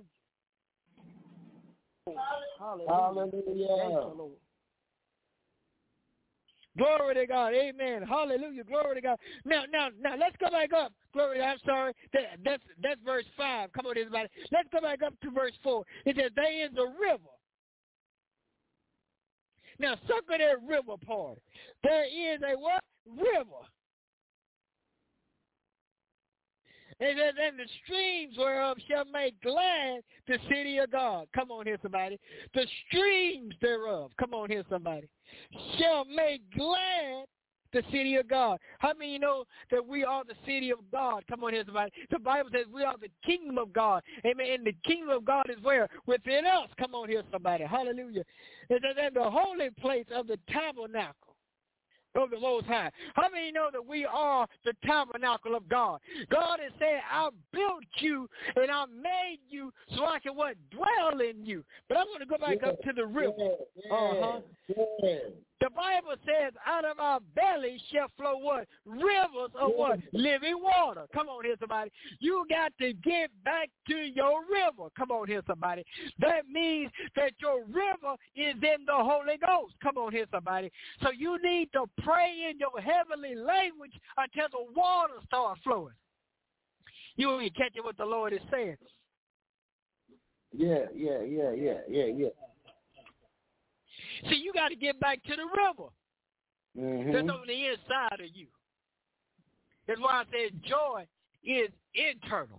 Hallelujah. Hallelujah. Thank you, Lord. Glory to God. Amen. Hallelujah. Glory to God. Now, let's go back up. Glory. I'm sorry. That's verse 5. Come on, everybody. Let's go back up to verse 4. It says, there is a river. Now, circle that river part. There is a what? River. And the streams whereof shall make glad the city of God. Come on here, somebody. The streams thereof. Come on here, somebody. Shall make glad the city of God. How many know that we are the city of God? Come on here, somebody. The Bible says we are the kingdom of God. Amen. And the kingdom of God is where? Within us. Come on here, somebody. Hallelujah. It's in the holy place of the tabernacle of the Most High. How many know that we are the tabernacle of God? God is saying, I built you and I made you so I can what? Dwell in you. But I want to go back up to the river. The Bible says, out of our belly shall flow what? Rivers of what? Living water. Come on here, somebody. You got to get back to your river. Come on here, somebody. That means that your river is in the Holy Ghost. Come on here, somebody. So you need to pray in your heavenly language until the water starts flowing. You will be catching what the Lord is saying. Yeah. See, you got to get back to the river that's on the inside of you. That's why I said joy is internal.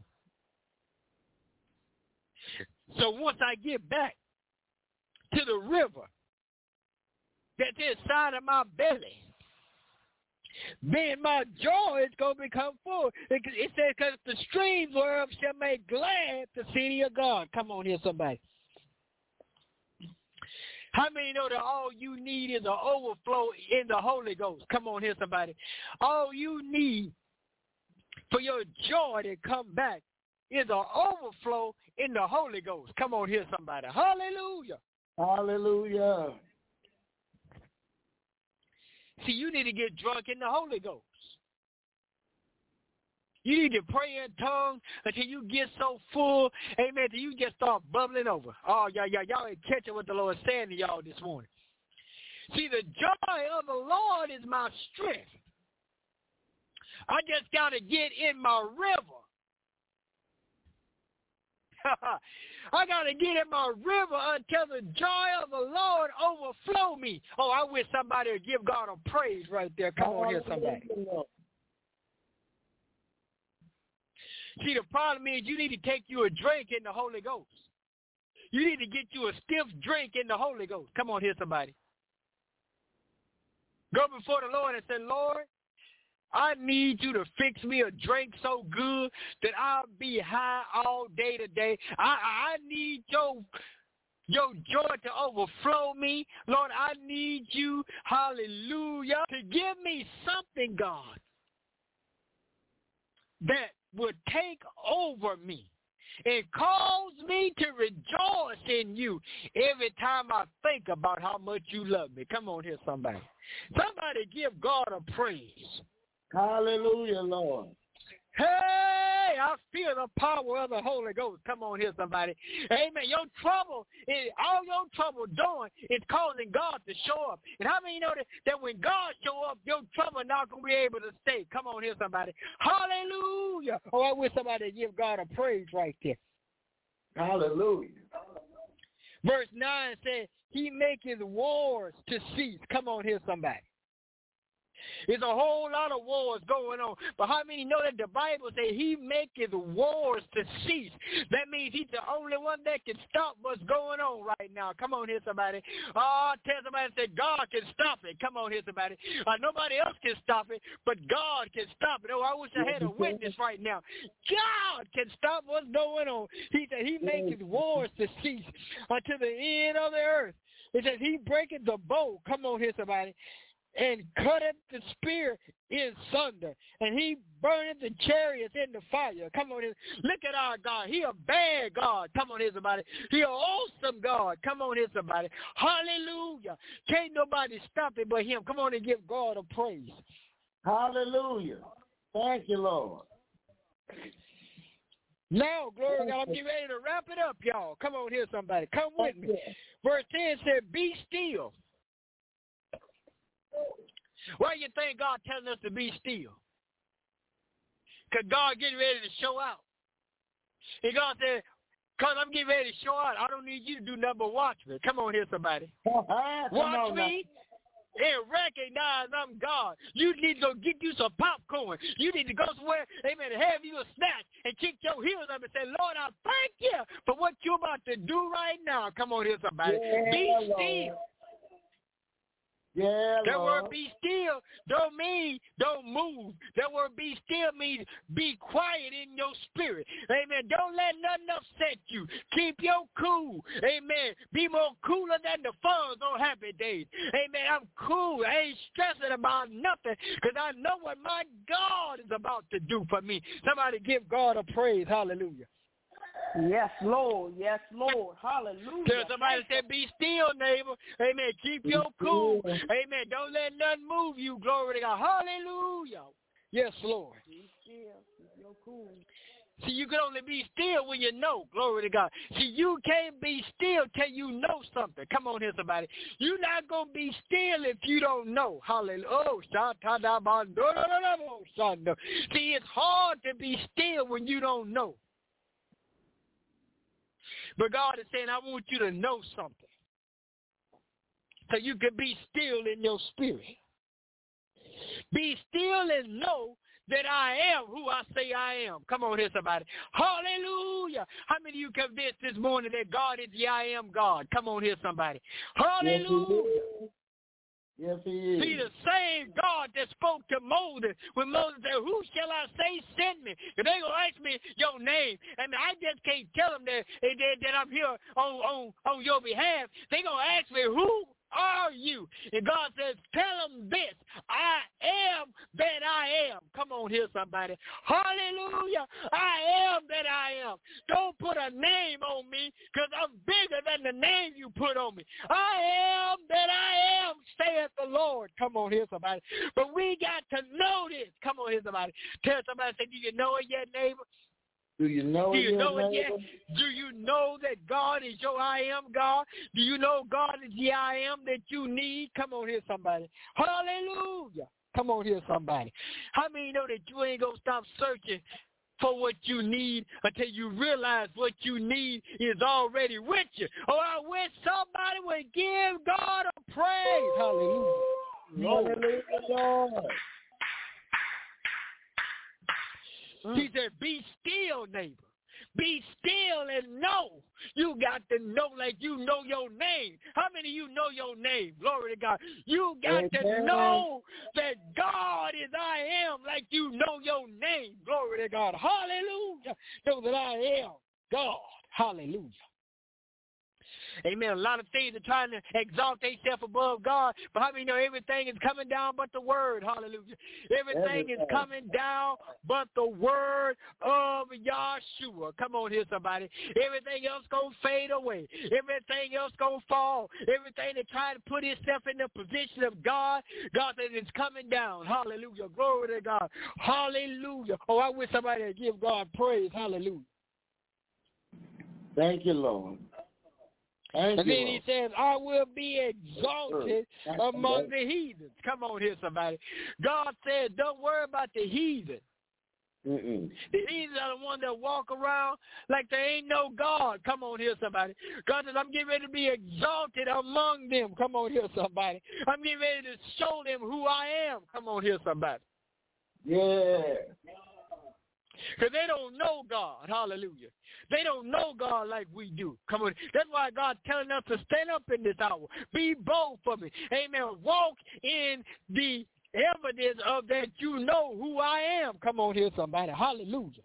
So once I get back to the river that's inside of my belly, Then my joy is going to become full. It says, because the streams whereof shall make glad the city of God. Come on here, somebody. How many know that all you need is an overflow in the Holy Ghost? Come on here, somebody. All you need for your joy to come back is an overflow in the Holy Ghost. Come on here, somebody. Hallelujah. Hallelujah. See, you need to get drunk in the Holy Ghost. You need to pray in tongues until you get so full, amen, till you just start bubbling over. Oh, y'all ain't catching what the Lord is saying to y'all this morning. See, the joy of the Lord is my strength. I just got to get in my river. I got to get in my river until the joy of the Lord overflow me. Oh, I wish somebody would give God a praise right there. Come on here, somebody. See, the problem is you need to take you a drink in the Holy Ghost. You need to get you a stiff drink in the Holy Ghost. Come on here, somebody. Go before the Lord and say, Lord, I need you to fix me a drink so good that I'll be high all day today. I need your joy to overflow me. Lord, I need you, hallelujah, to give me something, God, that would take over me and cause me to rejoice in you every time I think about how much you love me. Come on here, somebody. Somebody give God a praise. Hallelujah, Lord. Hey, I feel the power of the Holy Ghost. Come on here, somebody. Amen. Your trouble, all your trouble doing is causing God to show up. And how many know that when God show up, your trouble not going to be able to stay? Come on here, somebody. Hallelujah. Oh, I wish somebody would give God a praise right there. Hallelujah. Verse 9 says, he maketh wars to cease. Come on here, somebody. There's a whole lot of wars going on. But how many know that the Bible says he maketh wars to cease? That means he's the only one that can stop what's going on right now. Come on here, somebody. Oh, tell somebody, say, God can stop it. Come on here, somebody. Nobody else can stop it, but God can stop it. Oh, I wish I had a witness right now. God can stop what's going on. He said he maketh wars to cease unto the end of the earth. It says he breaketh the bow. Come on here, somebody. And cutteth the spear in sunder, and he burneth the chariots in the fire. Come on, look at our God. He a bad God. Come on here, somebody. He an awesome God. Come on here, somebody. Hallelujah. Can't nobody stop it but him. Come on and give God a praise. Hallelujah. Thank you, Lord. Now, glory to God, I'm getting ready to wrap it up, y'all. Come on here, somebody. Come with me. Verse 10 said, be still. Why do you think God telling us to be still? Because God getting ready to show out. And God said, because I'm getting ready to show out, I don't need you to do nothing but watch me. Come on here, somebody. Watch me and recognize I'm God. You need to go get you some popcorn. You need to go somewhere, amen, and have you a snack and kick your heels up and say, Lord, I thank you for what you're about to do right now. Come on here, somebody. Yeah, be still. Yeah, that word be still don't mean don't move. That word be still means be quiet in your spirit. Amen. Don't let nothing upset you. Keep your cool. Amen. Be more cooler than the funds on happy days. Amen. I'm cool. I ain't stressing about nothing because I know what my God is about to do for me. Somebody give God a praise. Hallelujah. Yes, Lord. Yes, Lord. Hallelujah. Tell somebody say, be still, neighbor. Amen. Keep your cool. Amen. Don't let nothing move you. Glory to God. Hallelujah. Yes, Lord. Be still. Keep your cool. See, you can only be still when you know. Glory to God. See, you can't be still till you know something. Come on here, somebody. You're not going to be still if you don't know. Hallelujah. Oh, see, it's hard to be still when you don't know. But God is saying, I want you to know something so you can be still in your spirit. Be still and know that I am who I say I am. Come on here, somebody. Hallelujah. How many of you convinced this morning that God is the I am God? Come on here, somebody. Hallelujah. Yes, he is. See, the same God that spoke to Moses when Moses said, who shall I say sent me? If they going to ask me your name, I mean, I just can't tell them that I'm here on your behalf. They going to ask me, who are you? And God says, tell them this, I am that I am. Come on here, somebody. Hallelujah. I am that I am. Don't put a name on me because I'm bigger than the name you put on me. I am that I am, saith the Lord. Come on here, somebody. But we got to know this. Come on here, somebody. Tell somebody, say, do you know it yet, neighbor? Do you know it yet? Do you know that God is your I am God? Do you know God is the I am that you need? Come on here, somebody. Hallelujah. Come on here, somebody. How many know that you ain't going to stop searching for what you need until you realize what you need is already with you? Oh, I wish somebody would give God a praise. Hallelujah. Hallelujah, Lord. He said, be still, neighbor. Be still and know. You got to know like you know your name. How many of you know your name? Glory to God. You got to know that God is I am like you know your name. Glory to God. Hallelujah. Know that I am God. Hallelujah. Amen. A lot of things are trying to exalt themselves above God, but how many know everything is coming down but the word? Hallelujah. Everything is coming down but the word of Yahshua. Come on here, somebody. Everything else going to fade away. Everything else going to fall. Everything that try to put itself in the position of God, God says it's coming down. Hallelujah. Glory to God. Hallelujah. Oh, I wish somebody would give God praise. Hallelujah. Thank you, Lord. And then he says, I will be exalted among the heathens. Come on here, somebody. God said, don't worry about the heathen. The heathens are the ones that walk around like there ain't no God. Come on here, somebody. God says, I'm getting ready to be exalted among them. Come on here, somebody. I'm getting ready to show them who I am. Come on here, somebody. Yeah. Because they don't know God. Hallelujah. They don't know God like we do. Come on. That's why God's telling us to stand up in this hour. Be bold for me. Amen. Walk in the evidence of that you know who I am. Come on here, somebody. Hallelujah.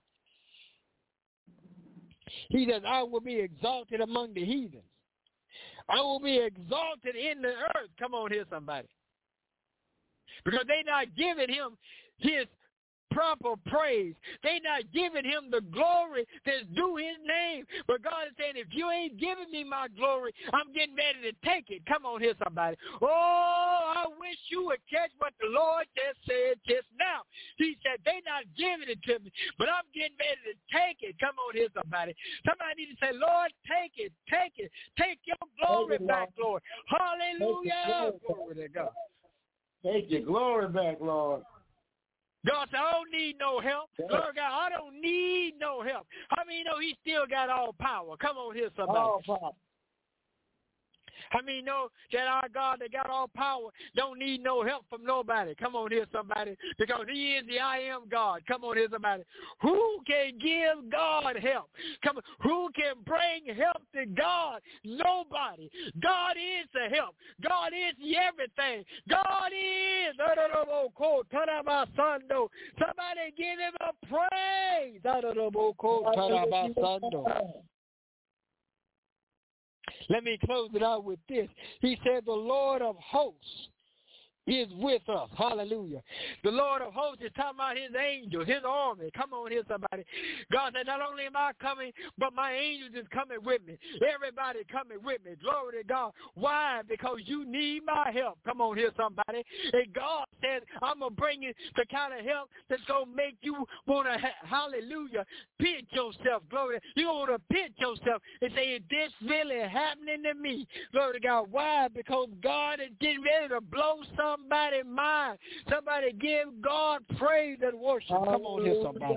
He says, I will be exalted among the heathens. I will be exalted in the earth. Come on here, somebody. Because they're not giving him his proper praise. They not giving him the glory that's due his name. But God is saying, if you ain't giving me my glory, I'm getting ready to take it. Come on here, somebody. Oh, I wish you would catch what the Lord just said just now. He said, they not giving it to me, but I'm getting ready to take it. Come on here, somebody. Somebody need to say, Lord, take it, take it. Take your glory back, Lord. Hallelujah. Glory to God. Take your glory back, Lord. God said, I don't need no help. Lord God, I don't need no help. How many know he still got all power? Come on here, somebody. All power. How many know that our God that got all power don't need no help from nobody? Come on here, somebody. Because he is the I am God. Come on here, somebody. Who can give God help? Come on. Who can bring help to God? Nobody. God is the help. God is the everything. God is. Somebody give him a praise. Let me close it out with this. He said, the Lord of hosts is with us. Hallelujah. The Lord of hosts is talking about his angels, his army. Come on here, somebody. God said, not only am I coming, but my angels is coming with me. Everybody coming with me. Glory to God. Why? Because you need my help. Come on here, somebody. And God said, I'm going to bring you the kind of help that's going to make you want to, hallelujah, pit yourself. Glory. You want to pit yourself and say, is this really happening to me? Glory to God. Why? Because God is getting ready to blow somebody's mind. Somebody give God praise and worship. Hallelujah. Come on here, somebody.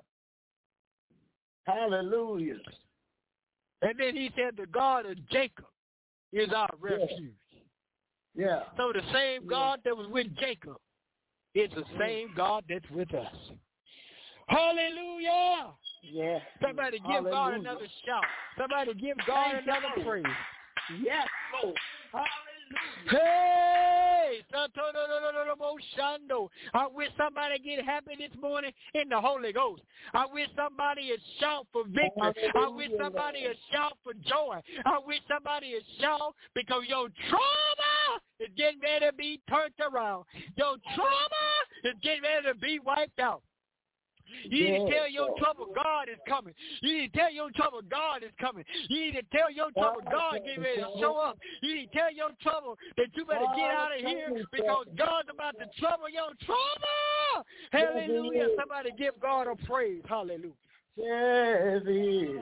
Hallelujah. And then he said, the God of Jacob is our refuge. Yeah. So the same God that was with Jacob is the same God that's with us. Hallelujah. Yeah. Somebody give God another shout. Somebody give God another praise. Yes, Lord. Hey, I wish somebody get happy this morning in the Holy Ghost. I wish somebody would shout for victory. I wish somebody would shout for joy. I wish somebody would shout because your trauma is getting ready to be turned around. Your trauma is getting ready to be wiped out. You need to tell your trouble God is coming. You need to tell your trouble God is coming. You need to tell your trouble God getting ready to show up. You need to tell your trouble that you better get out of here because God's about to trouble your trouble. Hallelujah. Somebody give God a praise. Hallelujah. Yes, he is.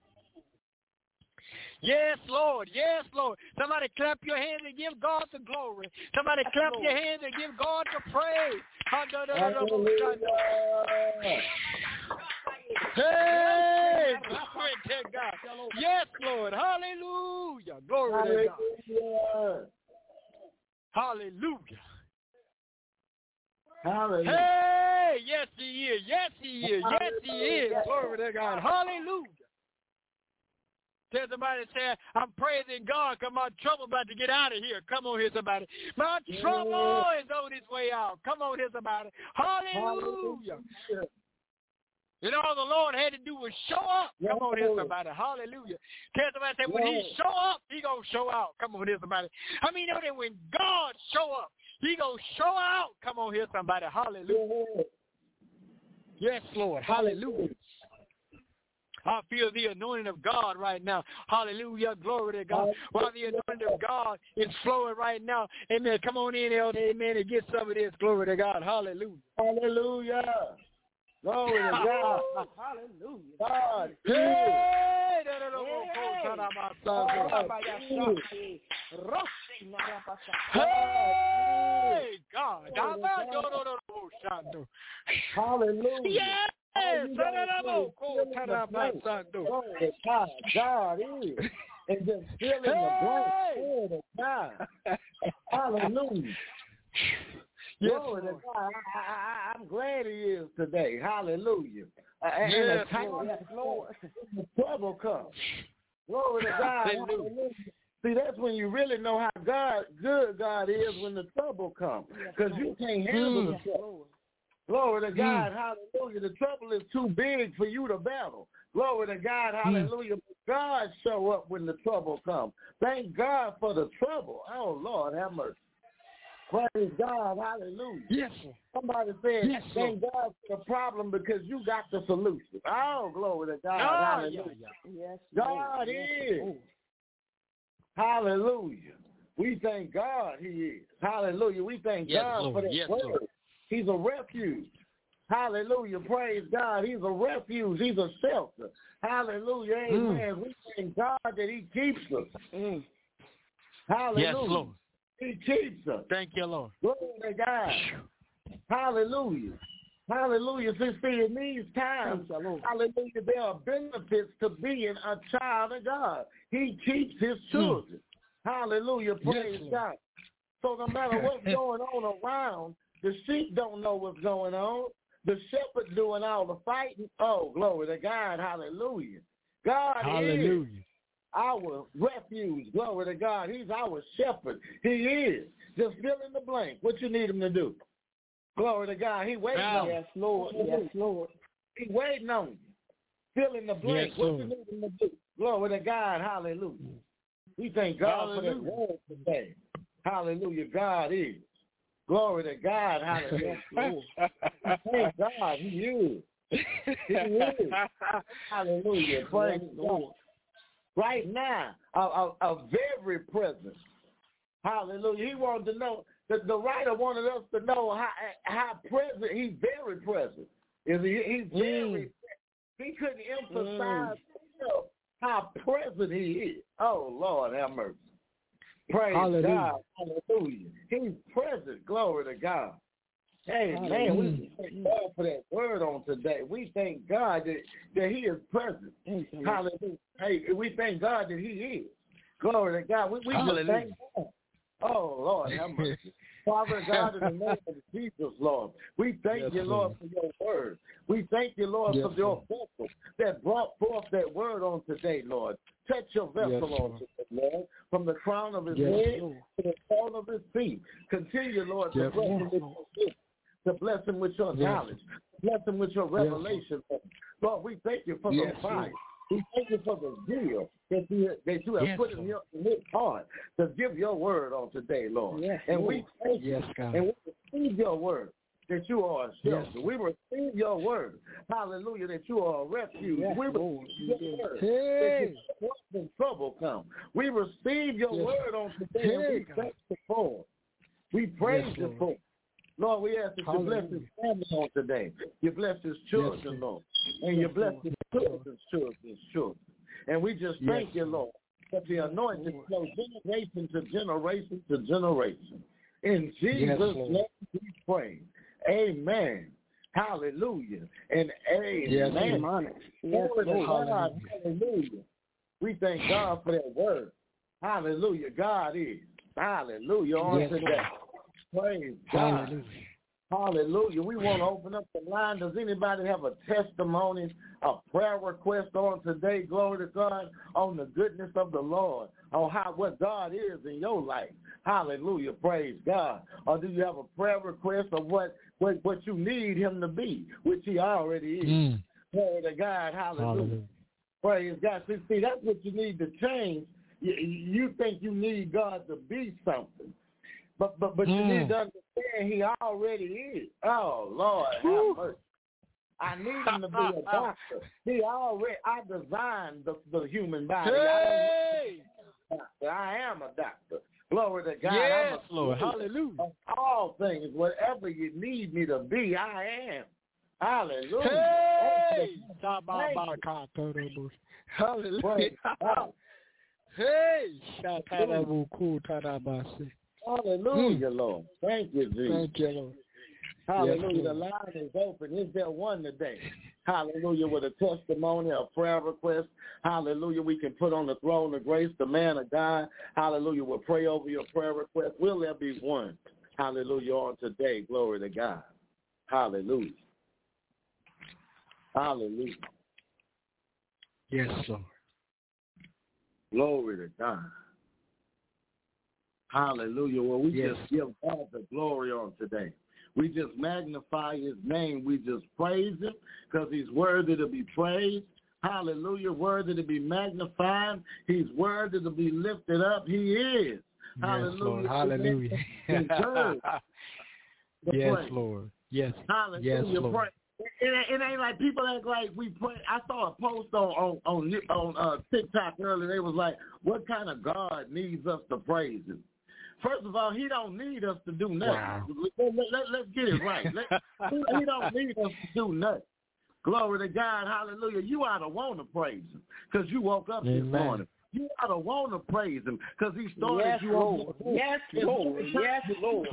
Yes, Lord. Yes, Lord. Somebody clap your hands and give God the glory. Somebody clap your hands and give God the praise. Hey, glory to God. Yes, Lord. Hallelujah. Glory to God. Hallelujah. Hallelujah. Hey, yes, he is. Yes, he is. Yes, he is. Glory to God. Hallelujah. Tell somebody, say, I'm praising God because my trouble about to get out of here. Come on here, somebody. My trouble is on its way out. Come on here, somebody. Hallelujah. And all the Lord had to do was show up. Come on here, somebody. Hallelujah. Tell somebody, say, when he show up, he going to show out. Come on here, somebody. I mean, know that when God show up, he going to show out. Come on here, somebody. Hallelujah. Yes, Lord. Hallelujah. I feel the anointing of God right now. Hallelujah. Glory to God. While the anointing of God is flowing right now. Amen. Come on in, Elder. Amen. And get some of this. Glory to God. Hallelujah. Hallelujah. Glory to God. Hallelujah. God. Hey, God. Hallelujah. Yes. God is. And just fill in the blank. God. Hallelujah. Yes, Glory to God. I'm glad he is today. Hallelujah. And the time the trouble comes. Glory to God. Hallelujah. See, that's when you really know how good God is when the trouble comes. Because you can't handle the trouble. Glory to God, hallelujah. The trouble is too big for you to battle. Glory to God, hallelujah. God show up when the trouble comes. Thank God for the trouble. Oh, Lord, have mercy. Praise God, hallelujah. Yes. Somebody said, thank God for the problem because you got the solution. Oh, glory to God, hallelujah. Yes, God is. Hallelujah. We thank God he is. Hallelujah. We thank God for that word. Lord. He's a refuge. Hallelujah. Praise God. He's a refuge. He's a shelter. Hallelujah. Amen. We thank God that he keeps us. Hallelujah. Yes, Lord. He keeps us. Thank you, Lord. Glory to God. Hallelujah. Hallelujah. See, in these times, hallelujah, there are benefits to being a child of God. He keeps his children. Hallelujah. Praise God. So no matter what's going on around, the sheep don't know what's going on. The shepherd doing all the fighting. Oh, glory to God. Hallelujah. God is our refuge. Glory to God. He's our shepherd. He is. Just fill in the blank. What you need him to do? Glory to God. He waiting on you. Yes, Lord. Yes, Lord. He waiting on you. Fill in the blank. What you need him to do? Glory to God. Hallelujah. We thank God for that word today. Hallelujah. God is. Glory to God. Hallelujah. Thank God. He is. He is. Hallelujah. Praise God. Right now, a very present. Hallelujah. He wanted to know, the writer wanted us to know how present, he's very present. He's very present. He couldn't emphasize how present he is. Oh, Lord, have mercy. Praise God. Hallelujah. He's present. Glory to God. Hey, man, we thank God for that word on today. We thank God that he is present. Hallelujah. Hey, we thank God that he is. Glory to God. We just thank God. Oh, Lord, have mercy. Father God, in the name of Jesus, Lord, we thank you, Lord, for your word. We thank you, Lord, for your vessel that brought forth that word on today, Lord. Touch your vessel on today, Lord, from the crown of his head to the sole of his feet. Continue, Lord, to bless him with your gift, to bless him with your knowledge, bless him with your revelation. Lord, we thank you for the fire. We thank you for the zeal that you have put in his heart to give your word on today, Lord. And we thank you, and we receive your word that you are a shelter. We receive your word, hallelujah, that you are a refuge. We receive your word that when trouble comes. We receive your word on today, and we thank you for it. We praise you for it. Lord, we ask that you bless his family on today. You bless his children, Lord. And you bless his children's children. And we just thank you, Lord, that the anointing flows generation to generation to generation. In Jesus' name we pray. Amen. Hallelujah. And amen. Hallelujah. We thank God for that word. Hallelujah. God is. Hallelujah. On today. Praise God. Hallelujah. We want to open up the line. Does anybody have a testimony, a prayer request on today? Glory to God, on the goodness of the Lord, on what God is in your life. Hallelujah. Praise God. Or do you have a prayer request of what you need him to be, which he already is? Glory to God. Hallelujah. Praise God. See, that's what you need to change. You think you need God to be something. But you need to understand he already is. Oh, Lord, have mercy. I need him to be a doctor. I designed the human body. I am a doctor. Glory to God. Yes, Lord. Hallelujah. Of all things, whatever you need me to be, I am. Hallelujah. Hey! Hallelujah. Hey! Hallelujah, Lord. Thank you, Jesus. Thank you, Lord. Hallelujah. Yes, the line is open. Is there one today? Hallelujah. With a testimony, a prayer request. Hallelujah. We can put on the throne of grace, the man of God. Hallelujah. We'll pray over your prayer request. Will there be one? Hallelujah. On today. Glory to God. Hallelujah. Hallelujah. Yes, Lord. Glory to God. Hallelujah. Well, we just give God the glory on today. We just magnify his name. We just praise him because he's worthy to be praised. Hallelujah. Worthy to be magnified. He's worthy to be lifted up. He is. Yes, hallelujah. Lord. Hallelujah. Yes, Lord. Yes. Hallelujah. Yes, Lord. It ain't like people act like we pray. I saw a post on TikTok earlier. They was like, what kind of God needs us to praise him? First of all, he don't need us to do nothing. Wow. Let's get it right. He don't need us to do nothing. Glory to God. Hallelujah. You ought to want to praise him because you woke up this morning. You ought to want to praise him because he started you on. Yes, Lord. Yes, Lord.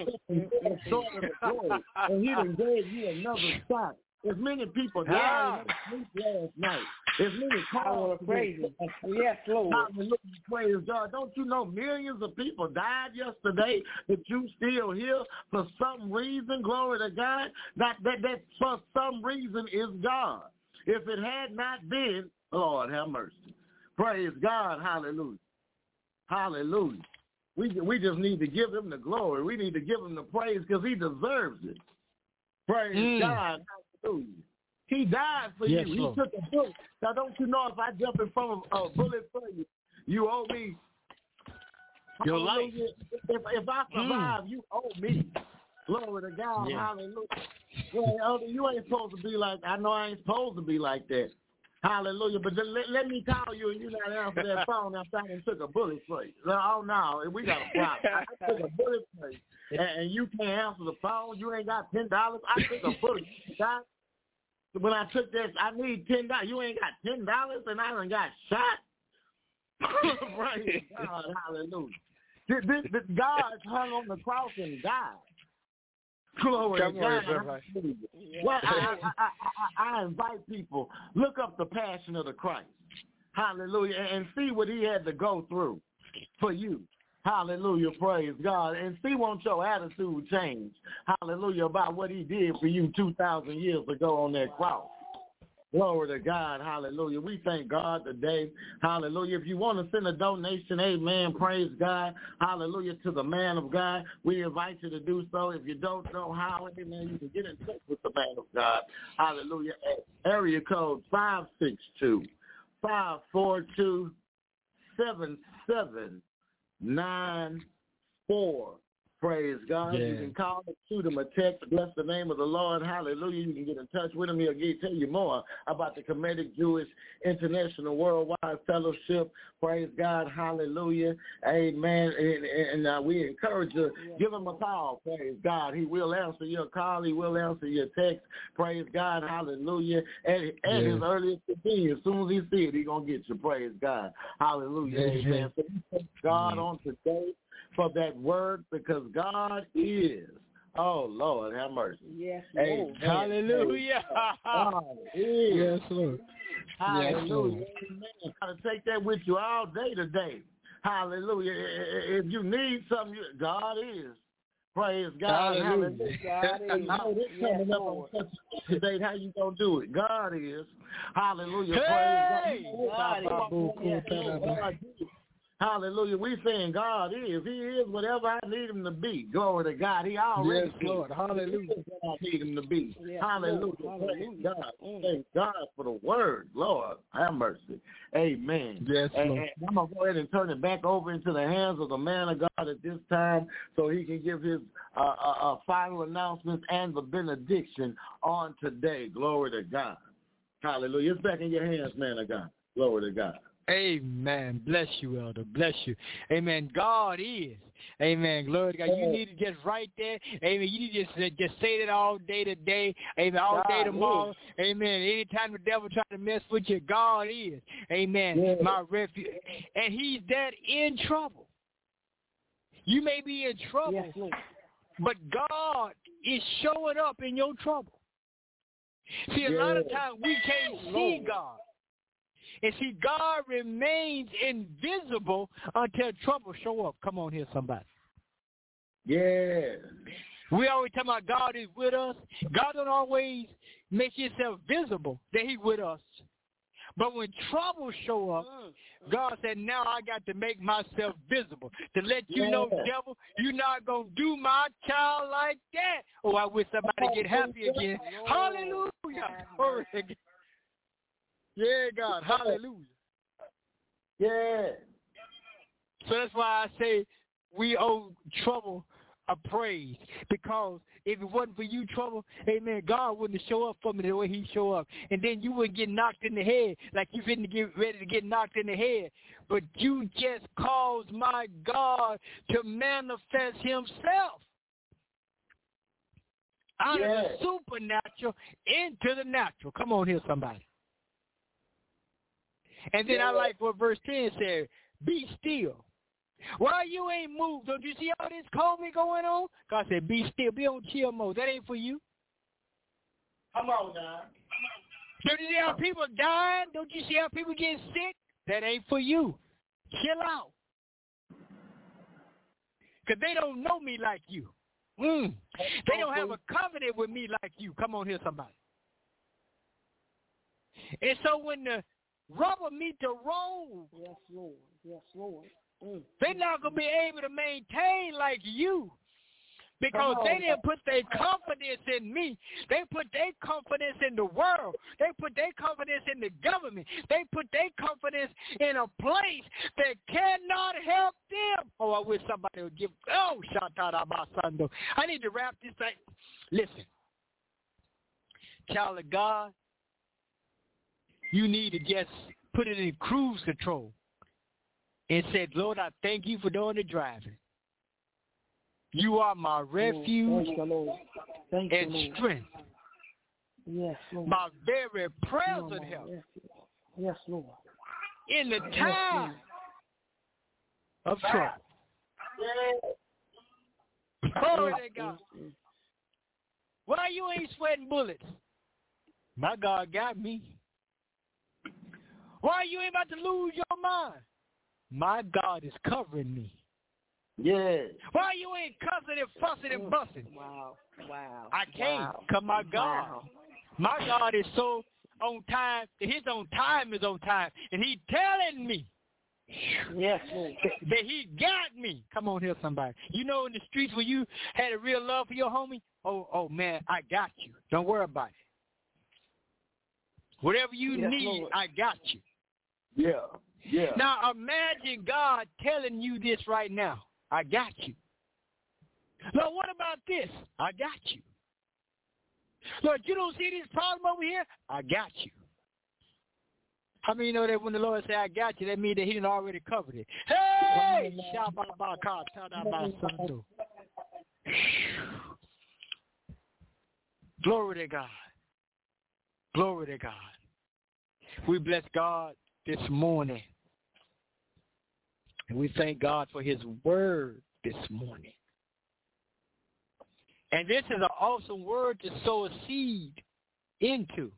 And he done gave you another shot. As many people died last night. As many calls praise him. Yes, Lord. Hallelujah. Praise God. Don't you know millions of people died yesterday, but you still here for some reason? Glory to God. That for some reason is God. If it had not been, Lord have mercy. Praise God. Hallelujah. Hallelujah. We just need to give him the glory. We need to give him the praise because he deserves it. Praise God. Hallelujah. He died for you. Lord. He took a bullet. Now, don't you know if I jump in front of a bullet for you, you owe me your life. If I survive, you owe me. Glory to God. Hallelujah. Well, you ain't supposed to be like, I know I ain't supposed to be like that. Hallelujah. But let me call you and you not answer that phone after I took a bullet for you. Oh, no, we got a problem. I took a bullet for you, and you can't answer the phone. You ain't got $10. I took a bullet. God, when I took this, I need $10. You ain't got $10, and I done got shot. Praise God. Hallelujah. This God hung on the cross and died. Glory to God. Well, I invite people, look up the Passion of the Christ. Hallelujah. And see what he had to go through for you. Hallelujah, praise God. And see, won't your attitude change, hallelujah, about what he did for you 2,000 years ago on that cross. Glory to God, hallelujah. We thank God today, hallelujah. If you want to send a donation, amen, praise God, hallelujah, to the man of God, we invite you to do so. If you don't know how, amen, you can get in touch with the man of God, hallelujah, at area code 562-542-7794. Praise God. Yeah. You can call him, shoot him a text, bless the name of the Lord. Hallelujah. You can get in touch with him. He'll tell you more about the Kemetic Jewish International Worldwide Fellowship. Praise God. Hallelujah. Amen. And we encourage you, give him a call. Praise God. He will answer your call. He will answer your text. Praise God. Hallelujah. At his earliest convenience, as soon as he see it, he's going to get you. Praise God. Hallelujah. Amen. So we thank God on today for that word, because God is, oh Lord, have mercy. Yes, Lord. Hallelujah. God is. Yes, Lord. Hallelujah. Amen. Got to take that with you all day today. Hallelujah. If you need something, God is. Praise God. Hallelujah. God is. Coming up on such a date, how you going to do it? God is. Hallelujah. Hey! Praise God. God is. Hallelujah. We saying God is. He is whatever I need him to be. Glory to God. He already is. Lord. Hallelujah. I need him to be. Yes, Hallelujah. Thank God. Thank God for the word. Lord, have mercy. Amen. Yes, and Lord. I'm going to go ahead and turn it back over into the hands of the man of God at this time so he can give his final announcements and the benediction on today. Glory to God. Hallelujah. It's back in your hands, man of God. Glory to God. Amen. Bless you, Elder. Bless you. Amen. God is. Amen. Glory to God. You need to just right there. Amen. You need to just say that all day today. Amen. All day tomorrow. Amen. Anytime the devil tries to mess with you, God is. Amen. My refuge. And he's that in trouble. You may be in trouble, but God is showing up in your trouble. See, a lot of times we can't see God. And see, God remains invisible until trouble show up. Come on here, somebody. Yeah. We always talk about God is with us. God don't always make himself visible that he's with us. But when trouble show up, God said, now I got to make myself visible to let you know, devil, you're not going to do my child like that. Oh, I wish somebody get happy again. Hallelujah. Yeah, God. Hallelujah. Yeah. So that's why I say we owe trouble a praise, because if it wasn't for you, trouble, amen, God wouldn't show up for me the way he show up. And then you wouldn't get knocked in the head like you didn't get ready to get knocked in the head. But you just caused my God to manifest himself out of the supernatural into the natural. Come on here, somebody. And then I like what verse 10 said, be still. Why you ain't moved? Don't you see all this combing going on? God said, be still. Be on chill mode. That ain't for you. Come on now. Don't you see how people dying? Don't you see how people getting sick? That ain't for you. Chill out. Because they don't know me like you. They don't have a covenant with me like you. Come on here, somebody. And so when the rubber meet the road, yes, Lord. Yes, Lord. They're not going to be able to maintain like you, because they didn't put their confidence in me. They put their confidence in the world. They put their confidence in the government. They put their confidence in a place that cannot help them. Oh, I wish somebody would give. Oh, Shatarabasando. I need to wrap this thing. Listen, child of God, you need to just put it in cruise control and said, Lord, I thank you for doing the driving. You are my refuge and strength. Yes, Lord. My very present help. Yes, Lord. In the time of trouble. Glory to God. Why you ain't sweating bullets? My God got me. Why you ain't about to lose your mind? My God is covering me. Yeah. Why you ain't cussing and fussing and busting? Wow. I can't, because my God, my God is so on time. His on time is on time. And he telling me yes, Lord, that he got me. Come on here, somebody. You know in the streets when you had a real love for your homie? Oh man, I got you. Don't worry about it. Whatever you need, Lord, I got you. Yeah. Now imagine God telling you this right now. I got you. Lord, what about this? I got you. Lord, you don't see this problem over here? I got you. How many know that when the Lord say I got you, that means that he done already covered it? Hey! Glory to God. Glory to God. We bless God this morning. And we thank God for his word this morning. And this is an awesome word to sow a seed into.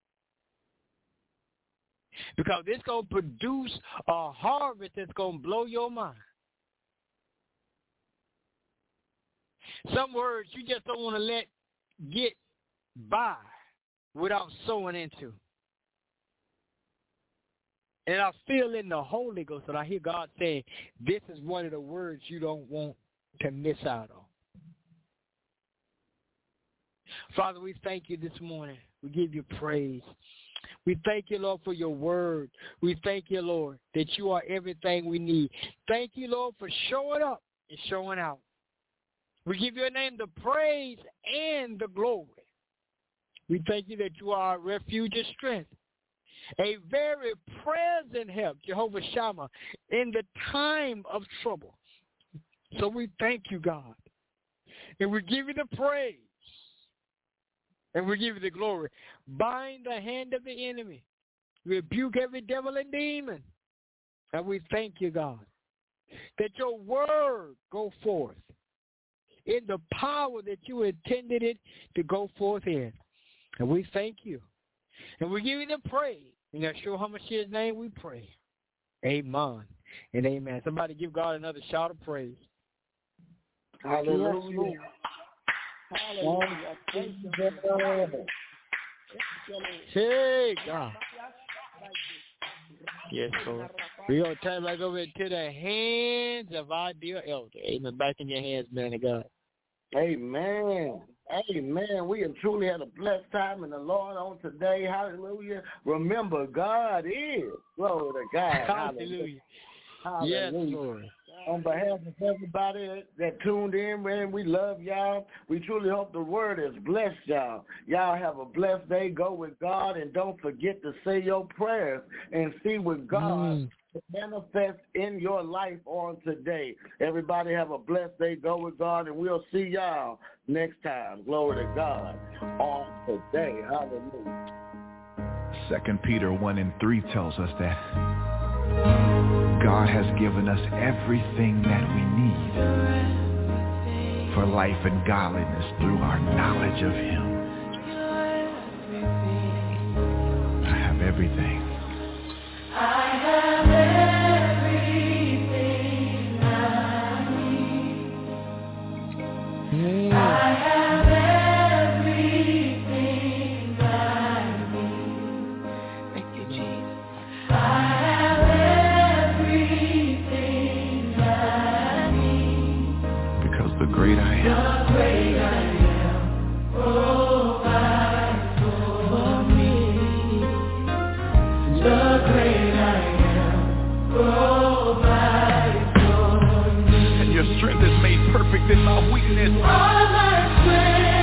Because it's going to produce a harvest that's going to blow your mind. Some words you just don't want to let get by without sowing into. And I feel in the Holy Ghost that I hear God saying, this is one of the words you don't want to miss out on. Father, we thank you this morning. We give you praise. We thank you, Lord, for your word. We thank you, Lord, that you are everything we need. Thank you, Lord, for showing up and showing out. We give your name the praise and the glory. We thank you that you are our refuge and strength, a very present help, Jehovah Shammah, in the time of trouble. So we thank you, God, and we give you the praise. And we give you the glory. Bind the hand of the enemy. Rebuke every devil and demon. And we thank you, God, that your word go forth in the power that you intended it to go forth in. And we thank you. And we give you the praise. In Yeshua HaMashiach's name we pray. Amen and amen. Somebody give God another shout of praise. Hallelujah. Yes, hallelujah. Thank you, Lord. Hey, God. Yes, Lord. We're going to turn back over into the hands of our dear elder. Amen. Back in your hands, man of God. Amen. Amen. We have truly had a blessed time in the Lord on today. Hallelujah. Remember, God is. Glory to God. Hallelujah. Hallelujah. Yes, Lord. On behalf of everybody that tuned in, man, we love y'all. We truly hope the word has blessed y'all. Y'all have a blessed day. Go with God, and don't forget to say your prayers and see what God manifest in your life on today. Everybody have a blessed day. Go with God, and we'll see y'all next time. Glory to God on today. Hallelujah. 2 Peter 1:3 tells us that God has given us everything that we need for life and godliness through our knowledge of Him. I have everything. I have everything I need. I have everything I need. Thank you, Jesus. I have everything I need. Because the great I am. The great I am provides for me. The great I am provides for me. And your strength is made perfect in my weakness. All my strength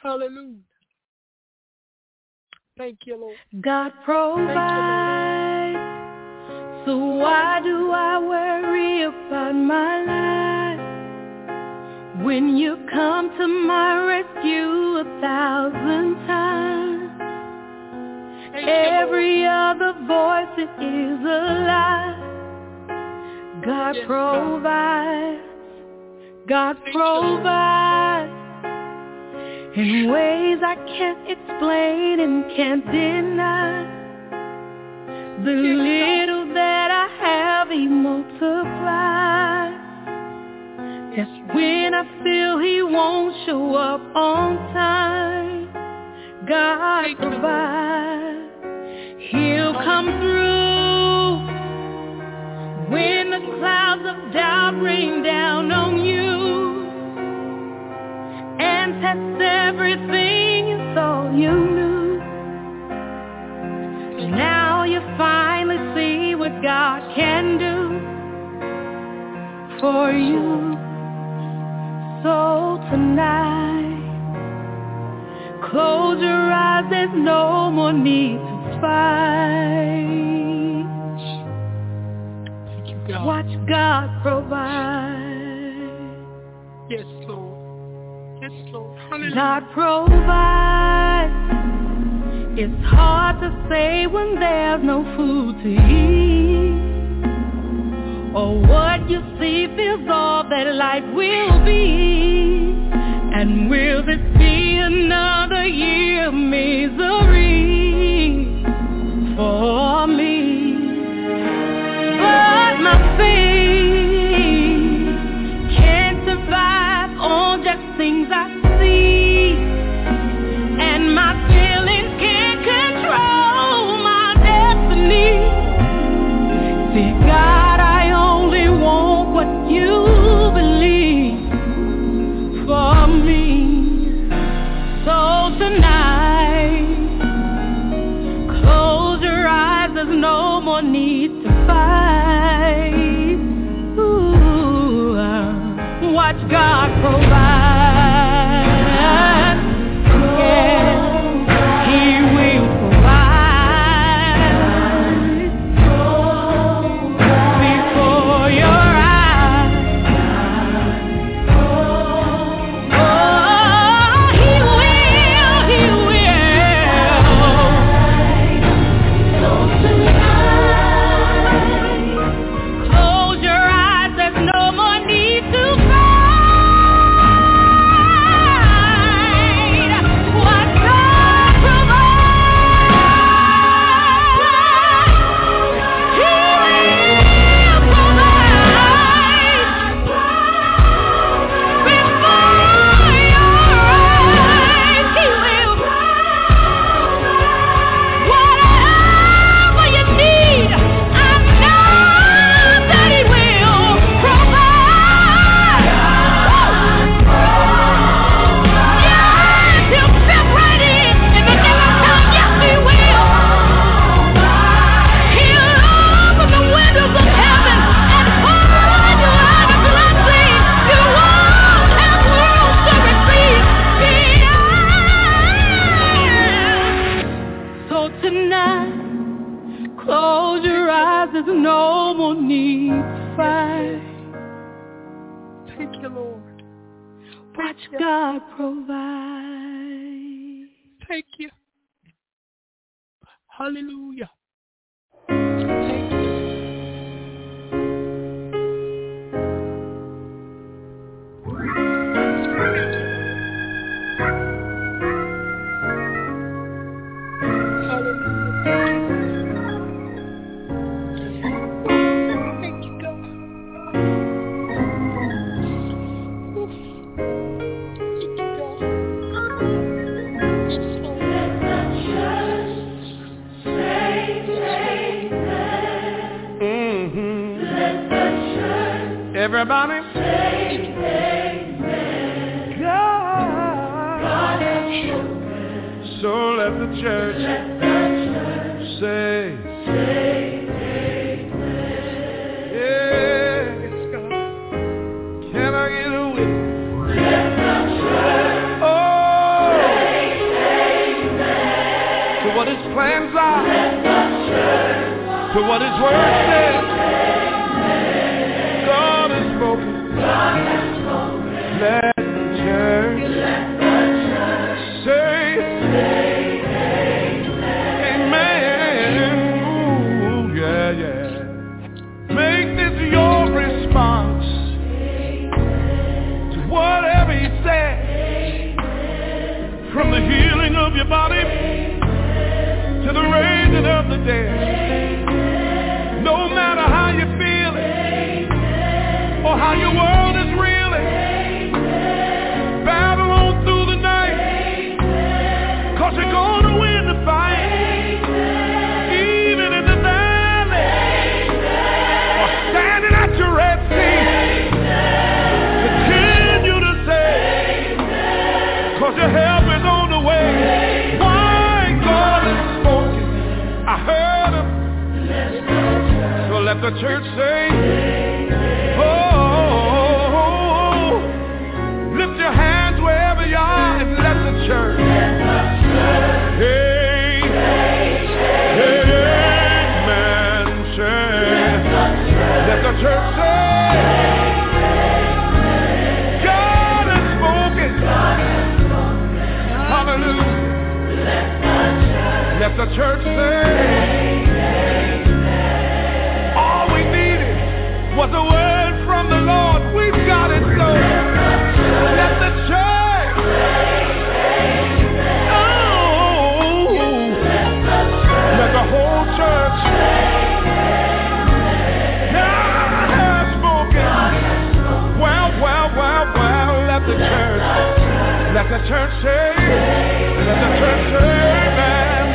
Hallelujah. Thank you, Lord. God provides, so why do I worry about my life? When you come to my rescue 1,000 times, every other voice is a lie. God provides, God provides in ways I can't explain and can't deny. The little that I have He multiplies. Yes, when I feel He won't show up on time, God provides. He'll come through when the clouds of doubt rain down on you and test everything you thought you knew. Now you finally see what God can do for you. So tonight, close your eyes, there's no more need to fight. Thank you, God. Watch God provide. Yes, Lord. Yes, Lord. Hallelujah. God provides. It's hard to say when there's no food to eat, or what you see feels all that life will be. And will this be another year of misery for me? But my faith can't survive on just things I see, and my feelings can't control my destiny. See, God, I only want what you believe for me. So tonight, close your eyes, there's no more need to fight. Ooh, watch God provide. Yeah, He will provide before your eyes. He will. So tonight, close your eyes, there's no more need to fight. What God provides, He will provide before your eyes. He will. Whatever you need, I know that He will provide. Yes, He'll step right in the nick of time. Yes, He will. He'll open the windows of heaven and pour you out a blessing you won't have room to receive. Yeah. So tonight, close your eyes, there's no more need to fight. Thank you, Lord. Watch God provide. Thank you. Hallelujah. Thank you. Hallelujah. Thank you, God. Thank you, God. Yes, Lord. Everybody God. So let the church say yeah. Can I get a witness? Oh what his plans are, to what his word says. God has spoken. Let the church say amen. Ooh, yeah, yeah. Make this your response to whatever he said. From the healing of your body to the raising of the dead. No matter how you feel it or how your world is reeling, battle on through the night, 'cause you're gonna win the fight. Even in the valley or standing at your Red Sea, continue to say, 'cause your help is on the way. Why? God has spoken. I heard him. So let the church say, oh, lift your hands wherever you are and let the church hey, amen, say. Let the church say, God has spoken. Hallelujah. Let the church say, all we needed was a word from the Lord. We've got it, so let the church, oh, let the whole church, God has spoken. Well, let the church say, let the church say, amen.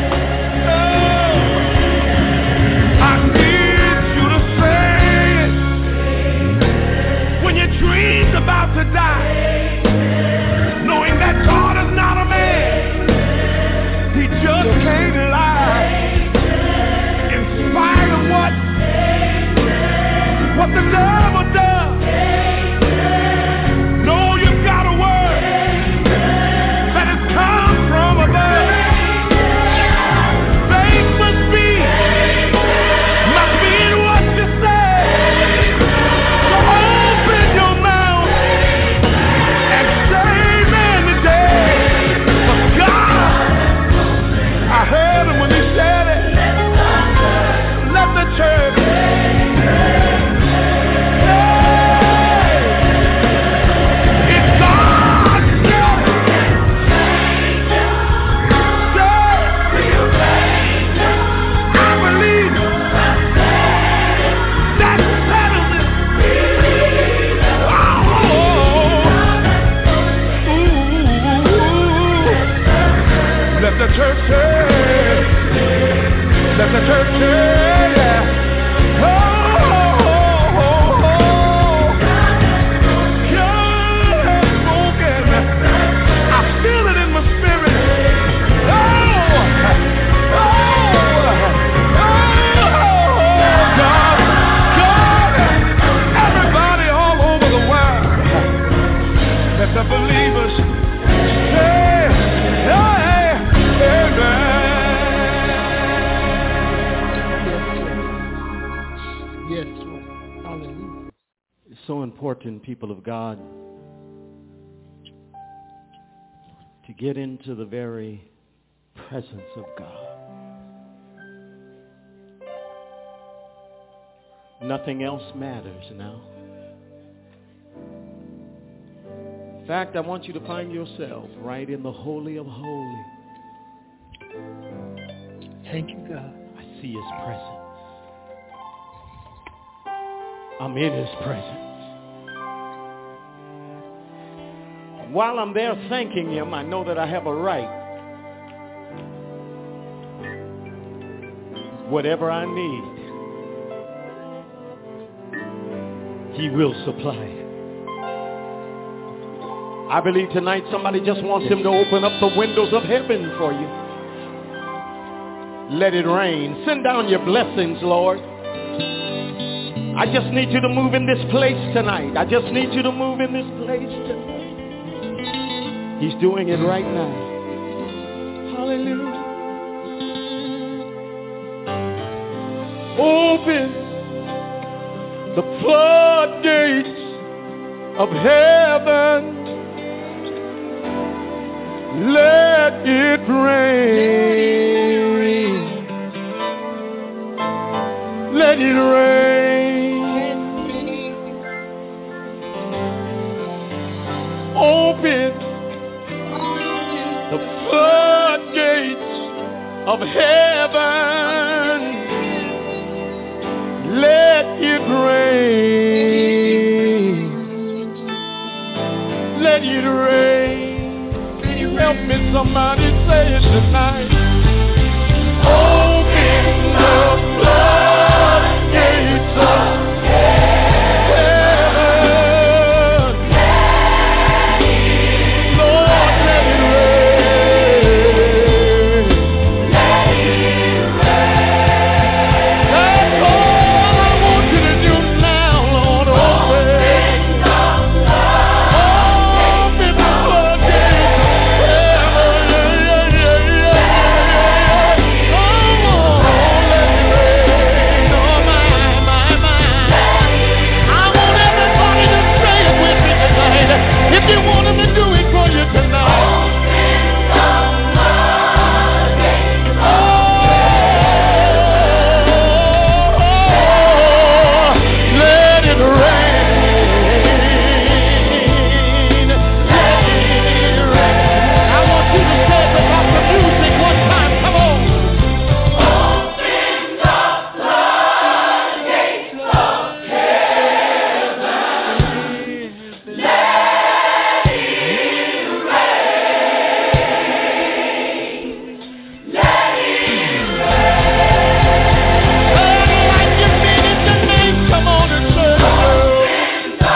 Oh, I need you to say it when your dream's about to die, knowing that God is not a man, he just can't lie. In spite of what the devil does, know you've got a word that has come from above. Faith must be in what you say. So open your mouth and say amen today. But God, I heard him when he said it. Let the church let the church say, let the church say, yeah. Oh, God has spoken. I feel it in my spirit. God, everybody all over the world, let the believers say, Yes, Lord. Hallelujah. It's so important, people of God, to get into the very presence of God. Nothing else matters now. In fact, I want you to find yourself right in the Holy of Holies. Thank you, God. I see his presence. I'm in his presence. While I'm there thanking him, I know that I have a right. Whatever I need, he will supply it. I believe tonight somebody just wants him to open up the windows of heaven for you. Let it rain. Send down your blessings, Lord. I just need you to move in this place tonight. I just need you to move in this place tonight. He's doing it right now. Hallelujah. Open the floodgates of heaven. Let it rain. Let it rain. Open the floodgates of heaven. Let it rain. Let it rain. Help me, somebody say it tonight. Open the floodgates of heaven. Lord, let it rain. Let it rain. That's all I want you to do now, Lord. Open the floodgates. If you want him to do it for you tonight. Let it rain. Let it rain. I want you to say it without the music one time. Come on. Open the floodgates of heaven. Let it rain. Let it rain. Oh, like you mean it tonight. Come on and say it. Open the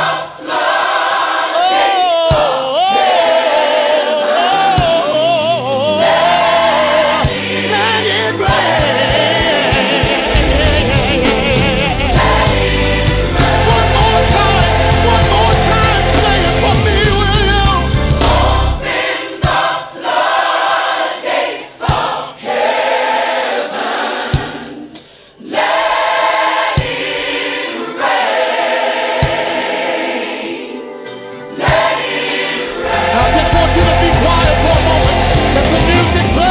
One more time, say it for me, will you? Open the floodgates of heaven. Let it rain. Let it rain. I just want you to be quiet for a moment. Let the music play.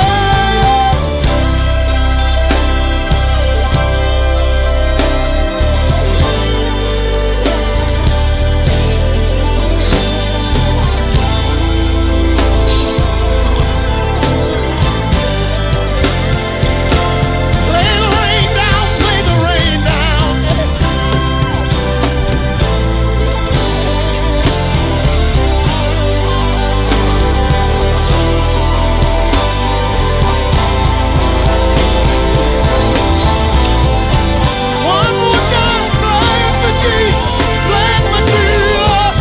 Play the rain down, play the rain down. One more time, play it for Jesus, play it for Jesus.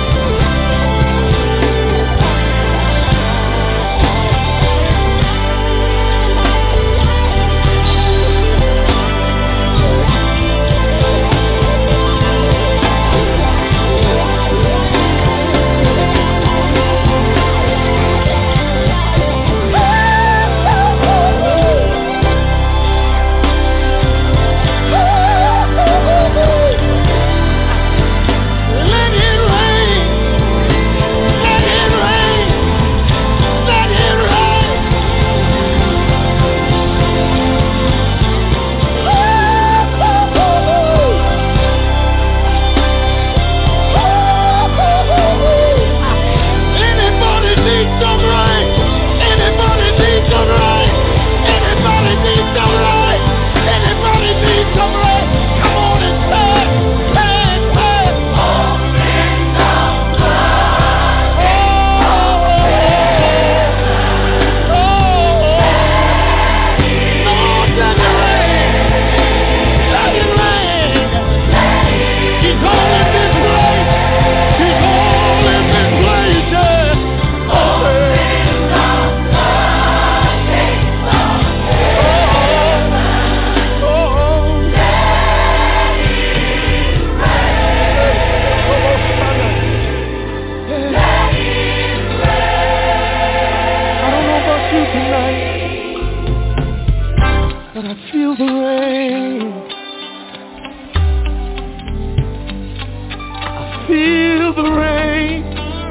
Let it rain. Let it rain. Let it rain. Anybody need some rain? Anybody need some rain? Anybody need some rain? Anybody need some rain? Come on and say it. Say it, say it. Open the floodgates of heaven. Lord, let it rain. Let it rain. He's all in this place. He's all in this place, yeah. Open the floodgates of heaven. Let it rain. I don't know about you tonight, but I feel the rain. feel the rain.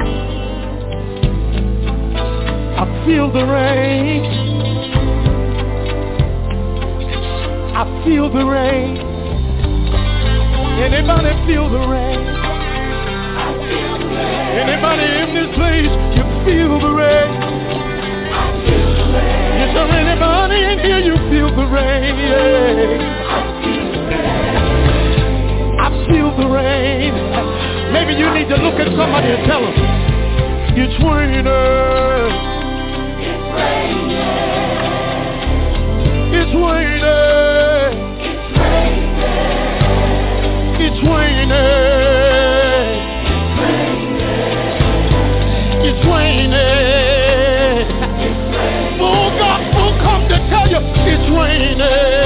I feel the rain. I feel the rain. Anybody feel the rain? Anybody in this place, you feel the rain? Is there anybody in here, you feel the rain? Yeah. I feel the rain. Maybe you need to look at somebody and tell them, it's raining. It's raining. It's raining. It's raining. Oh God, oh come to tell you, it's raining.